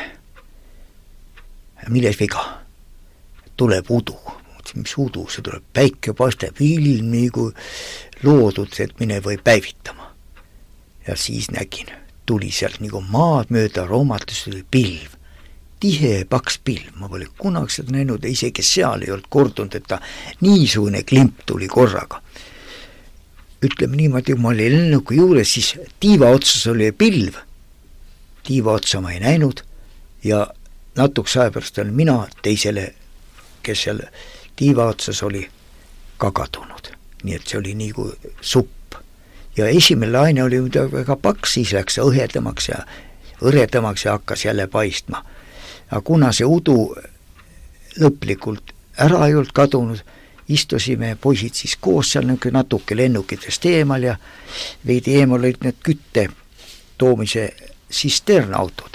Milles viga? Tuleb udu. Mis udu? See tuleb päike paistab ilm nagu loodud, et mine või päivitama. Ja siis nägin, tuli sealt nagu maad mööda roomatus tuli pilv. Tihe paks pilv. Ma pole kunagi seda näinud, isegi seal ei olnud kordunud, et ta niisugune klimp tuli korraga. Ütleme niimoodi, kui ma olin lennuki juures, siis tiiva otsas oli pilv. Tiiva otsa ma ei näinud ja natuks aja pärast olen mina teisele, kes seal tiiva otsas oli, ka kadunud. Nii et see oli nagu supp. Ja esimene laine oli väga paks, siis läks õhedamaks ja õredamaks ja hakkas jälle paistma. Aga kuna see udu lõplikult ära ei olnud kadunud, istusime poisid siis koos seal natuke lennukitest eemal ja veidi eemal olid need kütte toomise sisternautod.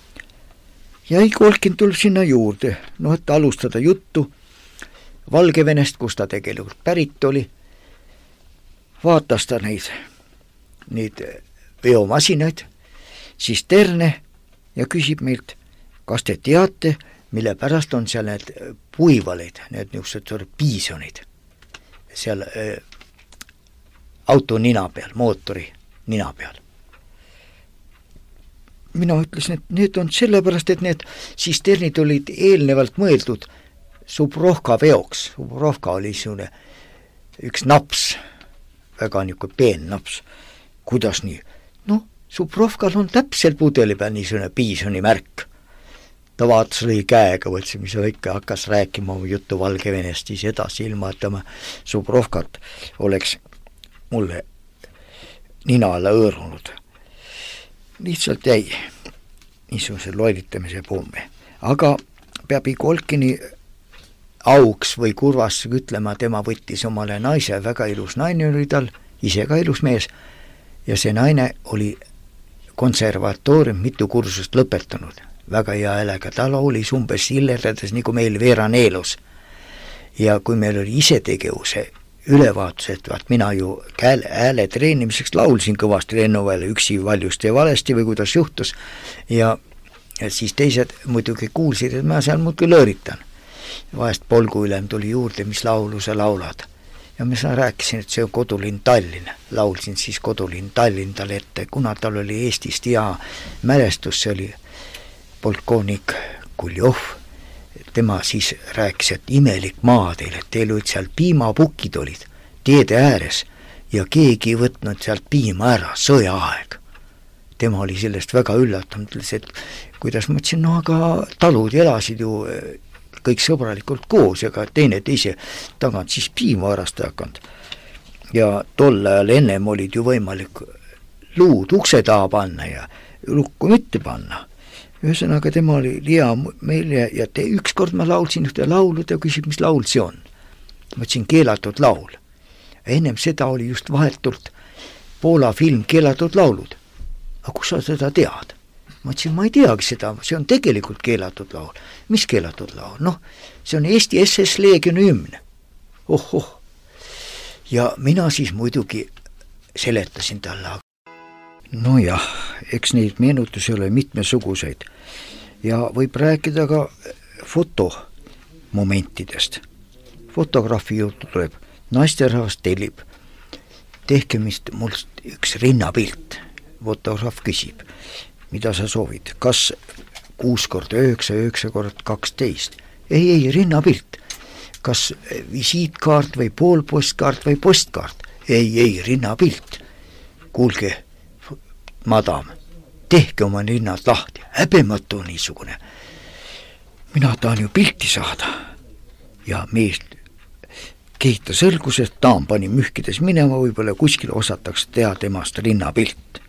Ja Ikolkin tuleb sinna juurde, noh, et alustada juttu Valgevenest, kus ta tegelikult pärit oli. Vaatas ta neid, neid veomasinaid, sisterne ja küsib meilt, kas te teate, mille pärast on seal need puivalid, need niisugused piisonid seal äh, auto nina peal, mootori nina peal. Mina ütlesin, et need on sellepärast, et need sisternid olid eelnevalt mõeldud Subrovka veoks. Subrovka oli niisugune üks naps, väga niisugune peen naps. Kuidas nii? No, Subrovkal on täpselt pudeli peal niisugune piisoni märk. Ta vaatas lõi käega, võtsi, mis ikka hakkas rääkima juttu Valgevenest, siis edasi ilma, et tema Subrovkat oleks mulle nina alla õõrunud. Lihtsalt jäi niisuguse lollitamise pommi. Aga peab Ikolkini auks või kurvas ütlema, tema võttis omale naise, väga ilus naine oli tal, ise ka ilus mees, ja see naine oli konservatoorium mitu kursust lõpetanud. Väga hea häälega, ta laulis umbes illerdades nagu meil Vera Neelus, ja kui meil oli isetegevuse ülevaatus, et vaat mina ju hääle treenimiseks laulsin kõvasti lennuväele üksi valjusti ja valesti või kuidas juhtus ja, ja siis teised muidugi kuulsid, et ma seal muudkui lõõritan. Vahest polguülem tuli juurde, mis laulu sa laulad. Ja ma rääkisin, et see on kodulinn Tallinn. Laulsin siis kodulinn Tallinn tal ette, kuna tal oli Eestist hea mälestus, see oli polkovnik Kuljov. Tema siis rääkis, et imelik maa teil, et teil olid seal piimapukid olid teede ääres ja keegi ei võtnud sealt piima ära, sõjaaeg. Tema oli sellest väga üllatunud, ütles, et kuidas ma ütlesin, no aga talud elasid ju kõik sõbralikult koos, ega teine teise tagant siis piima varasta hakanud. Ja tol ajal ennem olid ju võimalik luud ukse taha panna ja lukku mitte panna. Ühesõnaga tema oli hea meile ja te, ükskord ma laulsin ühte laulu ja küsib, mis laul see on. Ma ütlesin keelatud laul. Ennem seda oli just vahetult Poola film Keelatud laulud. Aga kus sa seda tead? Ma ütlesin, ma ei teagi seda, see on tegelikult keelatud laul. Mis keelatud laul? Noh, see on Eesti S S Leegioni hümn. Oh, oh. Ja mina siis muidugi seletasin talle. No jah, eks neid meenutusi ole mitmesuguseid ja võib rääkida ka fotomomentidest. Fotograafi juurde tuleb, naisterahvas tellib, tehke mist mul üks rinnapilt. Fotograaf küsib, mida sa soovid, kas kuus kord üheksa, üheksa kord kaksteist? Ei, ei, rinnapilt. Kas visiitkaart või poolpostkaart või postkaart? Ei, ei, rinnapilt. Kuulge, madam, tehke oma rinnad lahti, häbematu niisugune. Mina tahan ju pilti saada. Ja mees kehitas õlgusest, taam pani mühkides minema, võib-olla kuskil osatakse teha temast rinnapilt.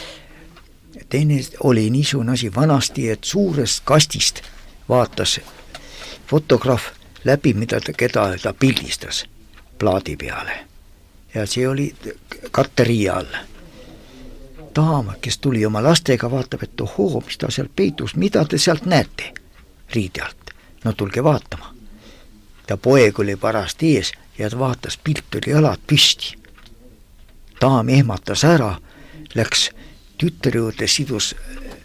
Teine oli niisugune asi vanasti, et suurest kastist vaatas fotograaf läbi, mida ta, keda ta pildistas plaadi peale. Ja see oli katteria all. Daam, kes tuli oma lastega, vaatab, et ohoo, mis ta seal peitus, mida te sealt näete riide alt. No tulge vaatama. Ta poeg oli parast ees ja ta vaatas, pilt oli jalad püsti. Daam ehmatas ära, läks tütter juurde, sidus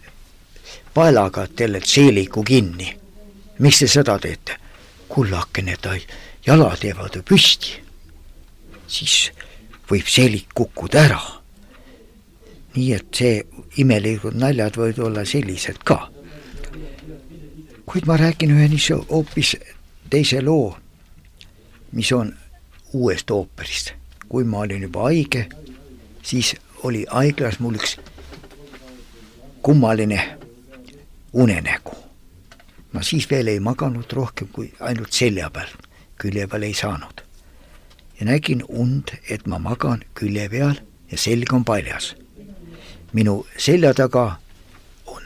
paelaga teile seeliku kinni. Miks te seda teete? Kullakene ta jalad jäävad püsti. Siis võib seelik kukkuda ära. Nii et see imelikud naljad võid olla sellised ka. Kuid ma räägin ühe niisugune hoopis teise loo, mis on uuest ooperist. Kui ma olin juba haige, siis oli haiglas mul üks kummaline unenägu. Ma siis veel ei maganud rohkem kui ainult selja peal, külje peal ei saanud. Ja nägin und, et ma magan külje peal ja selg on paljas. Minu selja taga on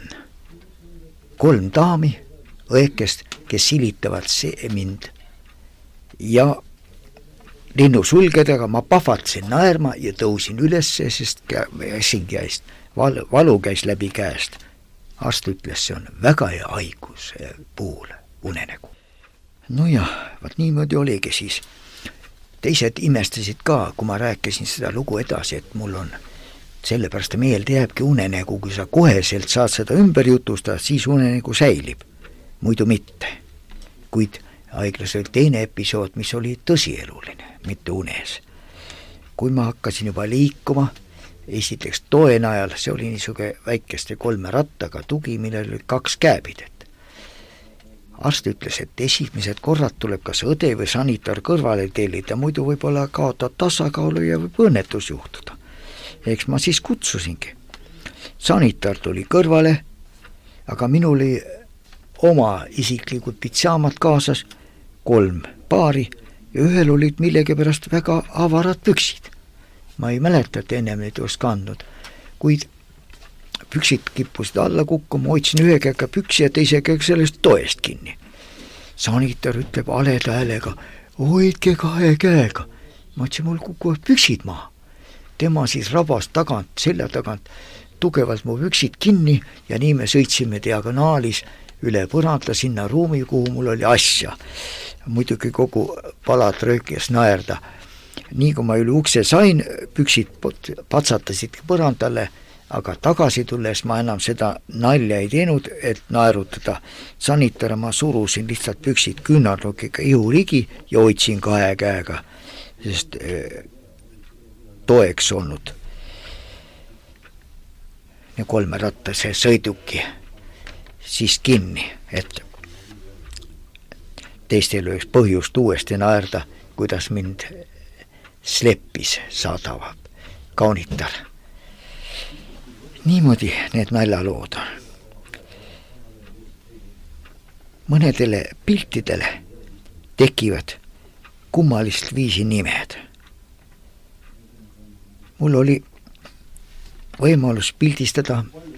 kolm daami, õekest, kes silitavad mind. Ja linnusulgedega ma pahvatsin naerma ja tõusin ülesse, sest käsin käest, val, valu käis läbi käest. Arst ütles, see on väga hea haigus puhul unenägu. No jah, vaat niimoodi oligi siis. Teised imestasid ka, kui ma rääkisin seda lugu edasi, et mul on sellepärast meelde jääbki unenägu, kui sa koheselt saad seda ümber jutustada, siis unenägu säilib. Muidu mitte. Kuid haiglas oli teine episood, mis oli tõsieluline, mitte unes. Kui ma hakkasin juba liikuma, esiteks toen ajal, see oli niisugune väikeste kolme rattaga tugi, millel oli kaks käepidet. Arst ütles, et esimesed korrad tuleb kas õde või sanitar kõrvale tellida, muidu võib-olla kaotad tasakaalu ja võib õnnetus juhtuda. Eks ma siis kutsusingi. Sanitar tuli kõrvale, aga minul oli oma isiklikud pitsaamad kaasas, kolm paari ja ühel olid millegi pärast väga avarad püksid. Ma ei mäleta, et ennem neid oleks kandnud, kuid püksid kippusid alla kukkuma, hoidsin ühe käega püksi ja teise käega sellest toest kinni. Sanitar ütleb aleda häälega, hoidke kahe käega. Ma ütlesin, mul kukuvad püksid maha. Tema siis rabas tagant, selja tagant tugevalt mu püksid kinni ja nii me sõitsime diagonaalis üle põranda sinna ruumi, kuhu mul oli asja. Muidugi kogu palad röökis naerda. Nii kui ma üle ukse sain, püksid patsatasid põrandale, aga tagasi tulles ma enam seda nalja ei teinud, et naerutada. Sanitar ma surusin lihtsalt püksid küünarnukiga ihurigi ja hoidsin kahe käega, sest toeks olnud. Ja kolme rattase sõiduki siis kinni, et teistel oleks põhjust uuesti naerda, kuidas mind sleppis saadavad kaunitar. Niimoodi need naljalood on. Mõnedele piltidele tekivad kummalist viisi nimed. Mul oli võimalus pildistada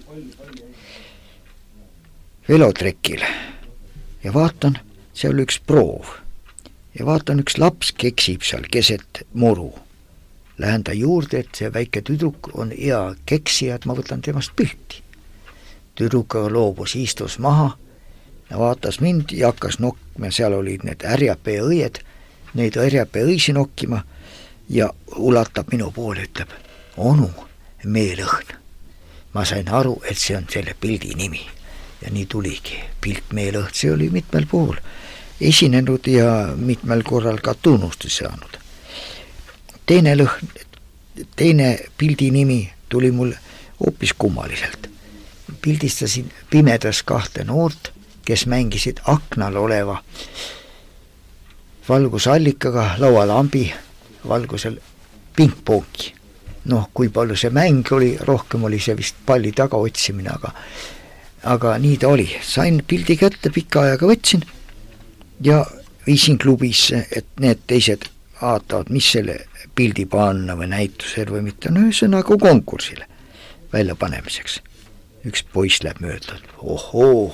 velotrekil ja vaatan, seal üks proov ja vaatan, üks laps keksib seal keset muru. Lähen ta juurde, et see väike tüdruk on hea keksija, et ma võtan temast pilti. Tüdrukaga loobus, istus maha ja vaatas mind ja hakkas nokkima, seal olid need ärjapee õied, neid ärjapee õisi nokkima ja ulatab minu poole, ütleb, onu, meelõhn. Ma sain aru, et see on selle pildi nimi ja nii tuligi pilt meelõhn, see oli mitmel pool esinenud ja mitmel korral ka tunnustus saanud. Teine lõhn, teine pildi nimi tuli mul hoopis kummaliselt. Pildistasin pimedas kahte noort, kes mängisid aknal oleva valgusallikaga laualambi valgusel pingpongi. Noh, kui palju see mäng oli, rohkem oli see vist palli taga otsimine, aga, aga nii ta oli. Sain pildi kätte, pika ajaga võtsin ja viisin klubisse, et need teised vaatavad, mis selle pildi panna või näitusel või mitte, no ühesõnaga konkursile välja panemiseks. Üks poiss läheb mööda, ohoo,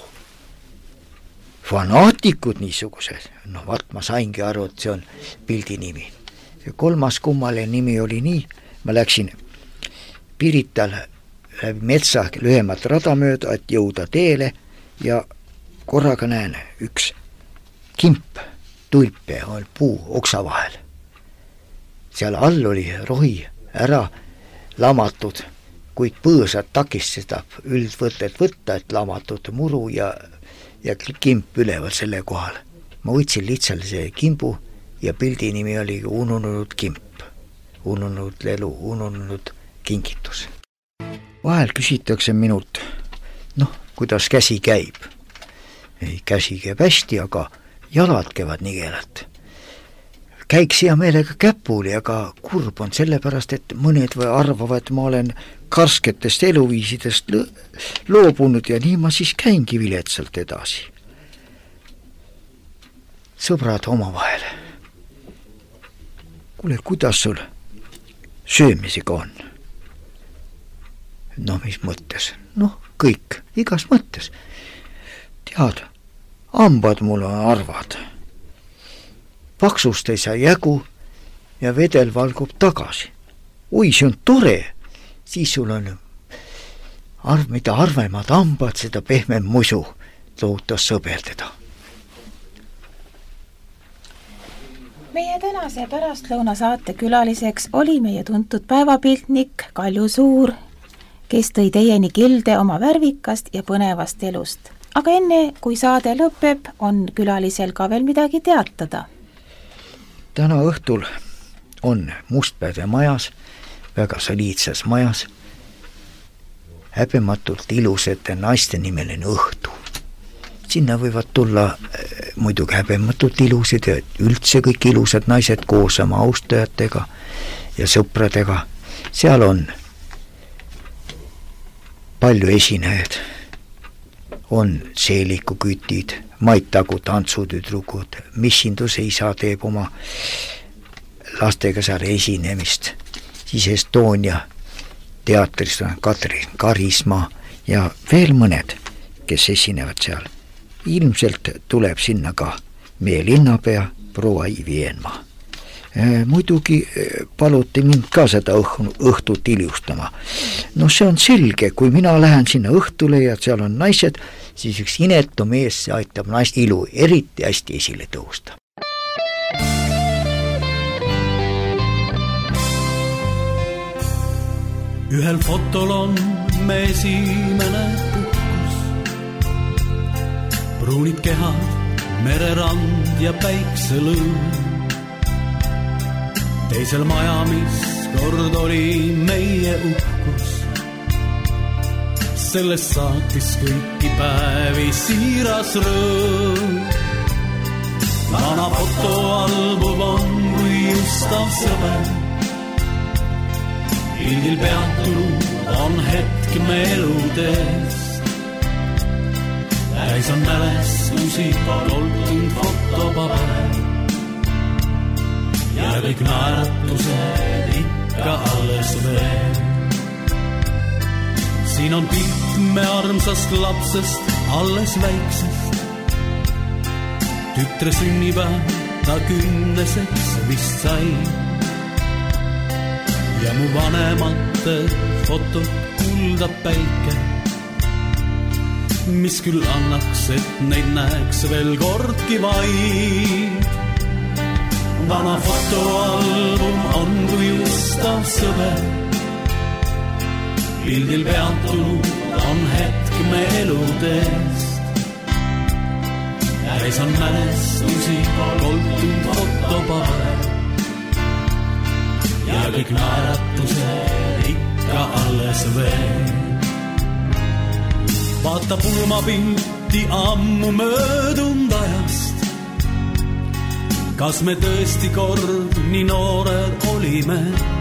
fanaatikud niisugused, no vaat ma saingi aru, et see on pildi nimi. Ja kolmas kummaline nimi oli nii, ma läksin Pirital läbi metsa lühemat rada mööda, et jõuda teele ja korraga näen üks kimp tulpe on puu oksa vahel. Seal all oli rohi ära lamatud, kuid põõsad takistab üldvõtet võtta, et lamatud muru ja, ja kimp üleval selle kohal. Ma võtsin lihtsalt see kimbu ja pildi nimi oli ununenud kimp, ununenud lelu, ununenud kingitus. Vahel küsitakse minult, noh, kuidas käsi käib. Ei, käsi käib hästi, aga jalad käivad nigelalt. Käiks hea meelega käpuli, aga kurb on sellepärast, et mõned või arvavad, et ma olen karsketest eluviisidest loobunud ja nii ma siis käingi viletsalt edasi. Sõbrad omavahel. Kuule, kuidas sul söömisega on? Noh, mis mõttes? Noh, kõik, igas mõttes. Tead, hambad mul on arvad. Paksust ei saa jägu ja vedel valgub tagasi. Oi, see on tore, siis sul on arv, mida arvemad hambad, seda pehmem musu, lootas sõber teda. Meie tänase pärastlõuna saate külaliseks oli meie tuntud päevapiltnik Kalju Suur, kes tõi teieni kilde oma värvikast ja põnevast elust. Aga enne, kui saade lõpeb, on külalisel ka veel midagi teatada. Täna õhtul on Mustpeade majas, väga soliidses majas, häbematult ilusate naiste nimeline õhtu. Sinna võivad tulla muidugi häbematult ilusad ja üldse kõik ilusad naised koos oma austajatega ja sõpradega. Seal on palju esinejaid, on seelikukütid, Maitagu tantsutüdrukud, Missinduse isa teeb oma lastega seal esinemist, siis Estonia teatrist on Katrin Karisma ja veel mõned, kes esinevad seal. Ilmselt tuleb sinna ka meie linnapea proua Ivi Eenmaa. Muidugi paluti mind ka seda õhtut iljustama. No see on selge, kui mina lähen sinna õhtule ja seal on naised, siis üks inetu mees, see aitab naist ilu eriti hästi esile tõusta. Ühel fotol on me esimene puhkus, pruunid kehad, mererand ja päikselõõn. Teisel Miamis kord oli meie uhkus, sellest saatis kõiki päevi siiras rõõm. Vana fotoalbum on kui ustav sõber, pildil peatunud on hetk me eludest. Täis on mälestusi kolmtund fotopaber ja kõik naeratused ikka alles veel. Siin on pilt me armsast lapsest, alles väiksest. Tütre sünnipäev ta kümneseks vist sai. Ja mu vanemate fotot kuldab päike, mis küll annaks, et neid näeks veel kordki vaid. Vana fotoalbum on kui ustav sõber, pildil peatunud on hetk me eludest. Täis on mälestusi kolmtund fotopaber ja kõik naeratused ikka alles veel. Vaata pulmapilti ammu möödunud ajast, kas me tõesti kord nii noored olime.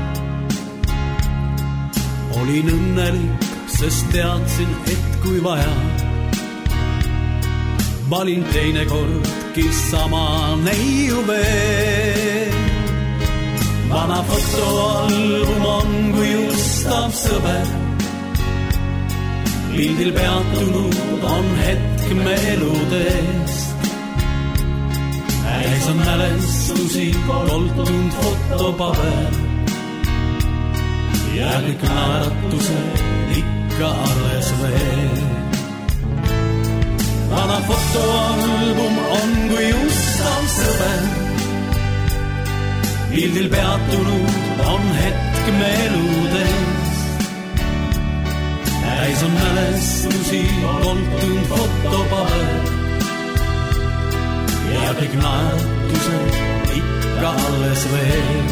Olin õnnelik, sest teadsin, et kui vaja, valin teinekordki sama neiu veel. Vana fotoalbum on kui ustav sõber, pildil peatunud on hetk me eludest. Täis on mälestusi kolmtund fotopaber ja kõik naeratused ikka alles veel. Vana fotoalbum on kui ustav sõber, pildil peatunud on hetk me eludest. Täis on mälestusi kolmtund fotopaber ja kõik naeratused ikka alles veel.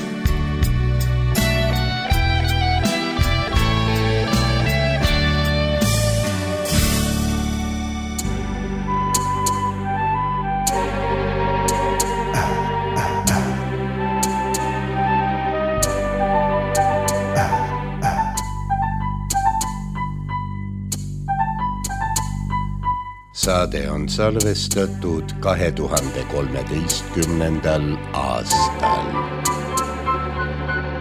Saade on salvestatud kahe tuhande kolmeteistkümnendal aastal.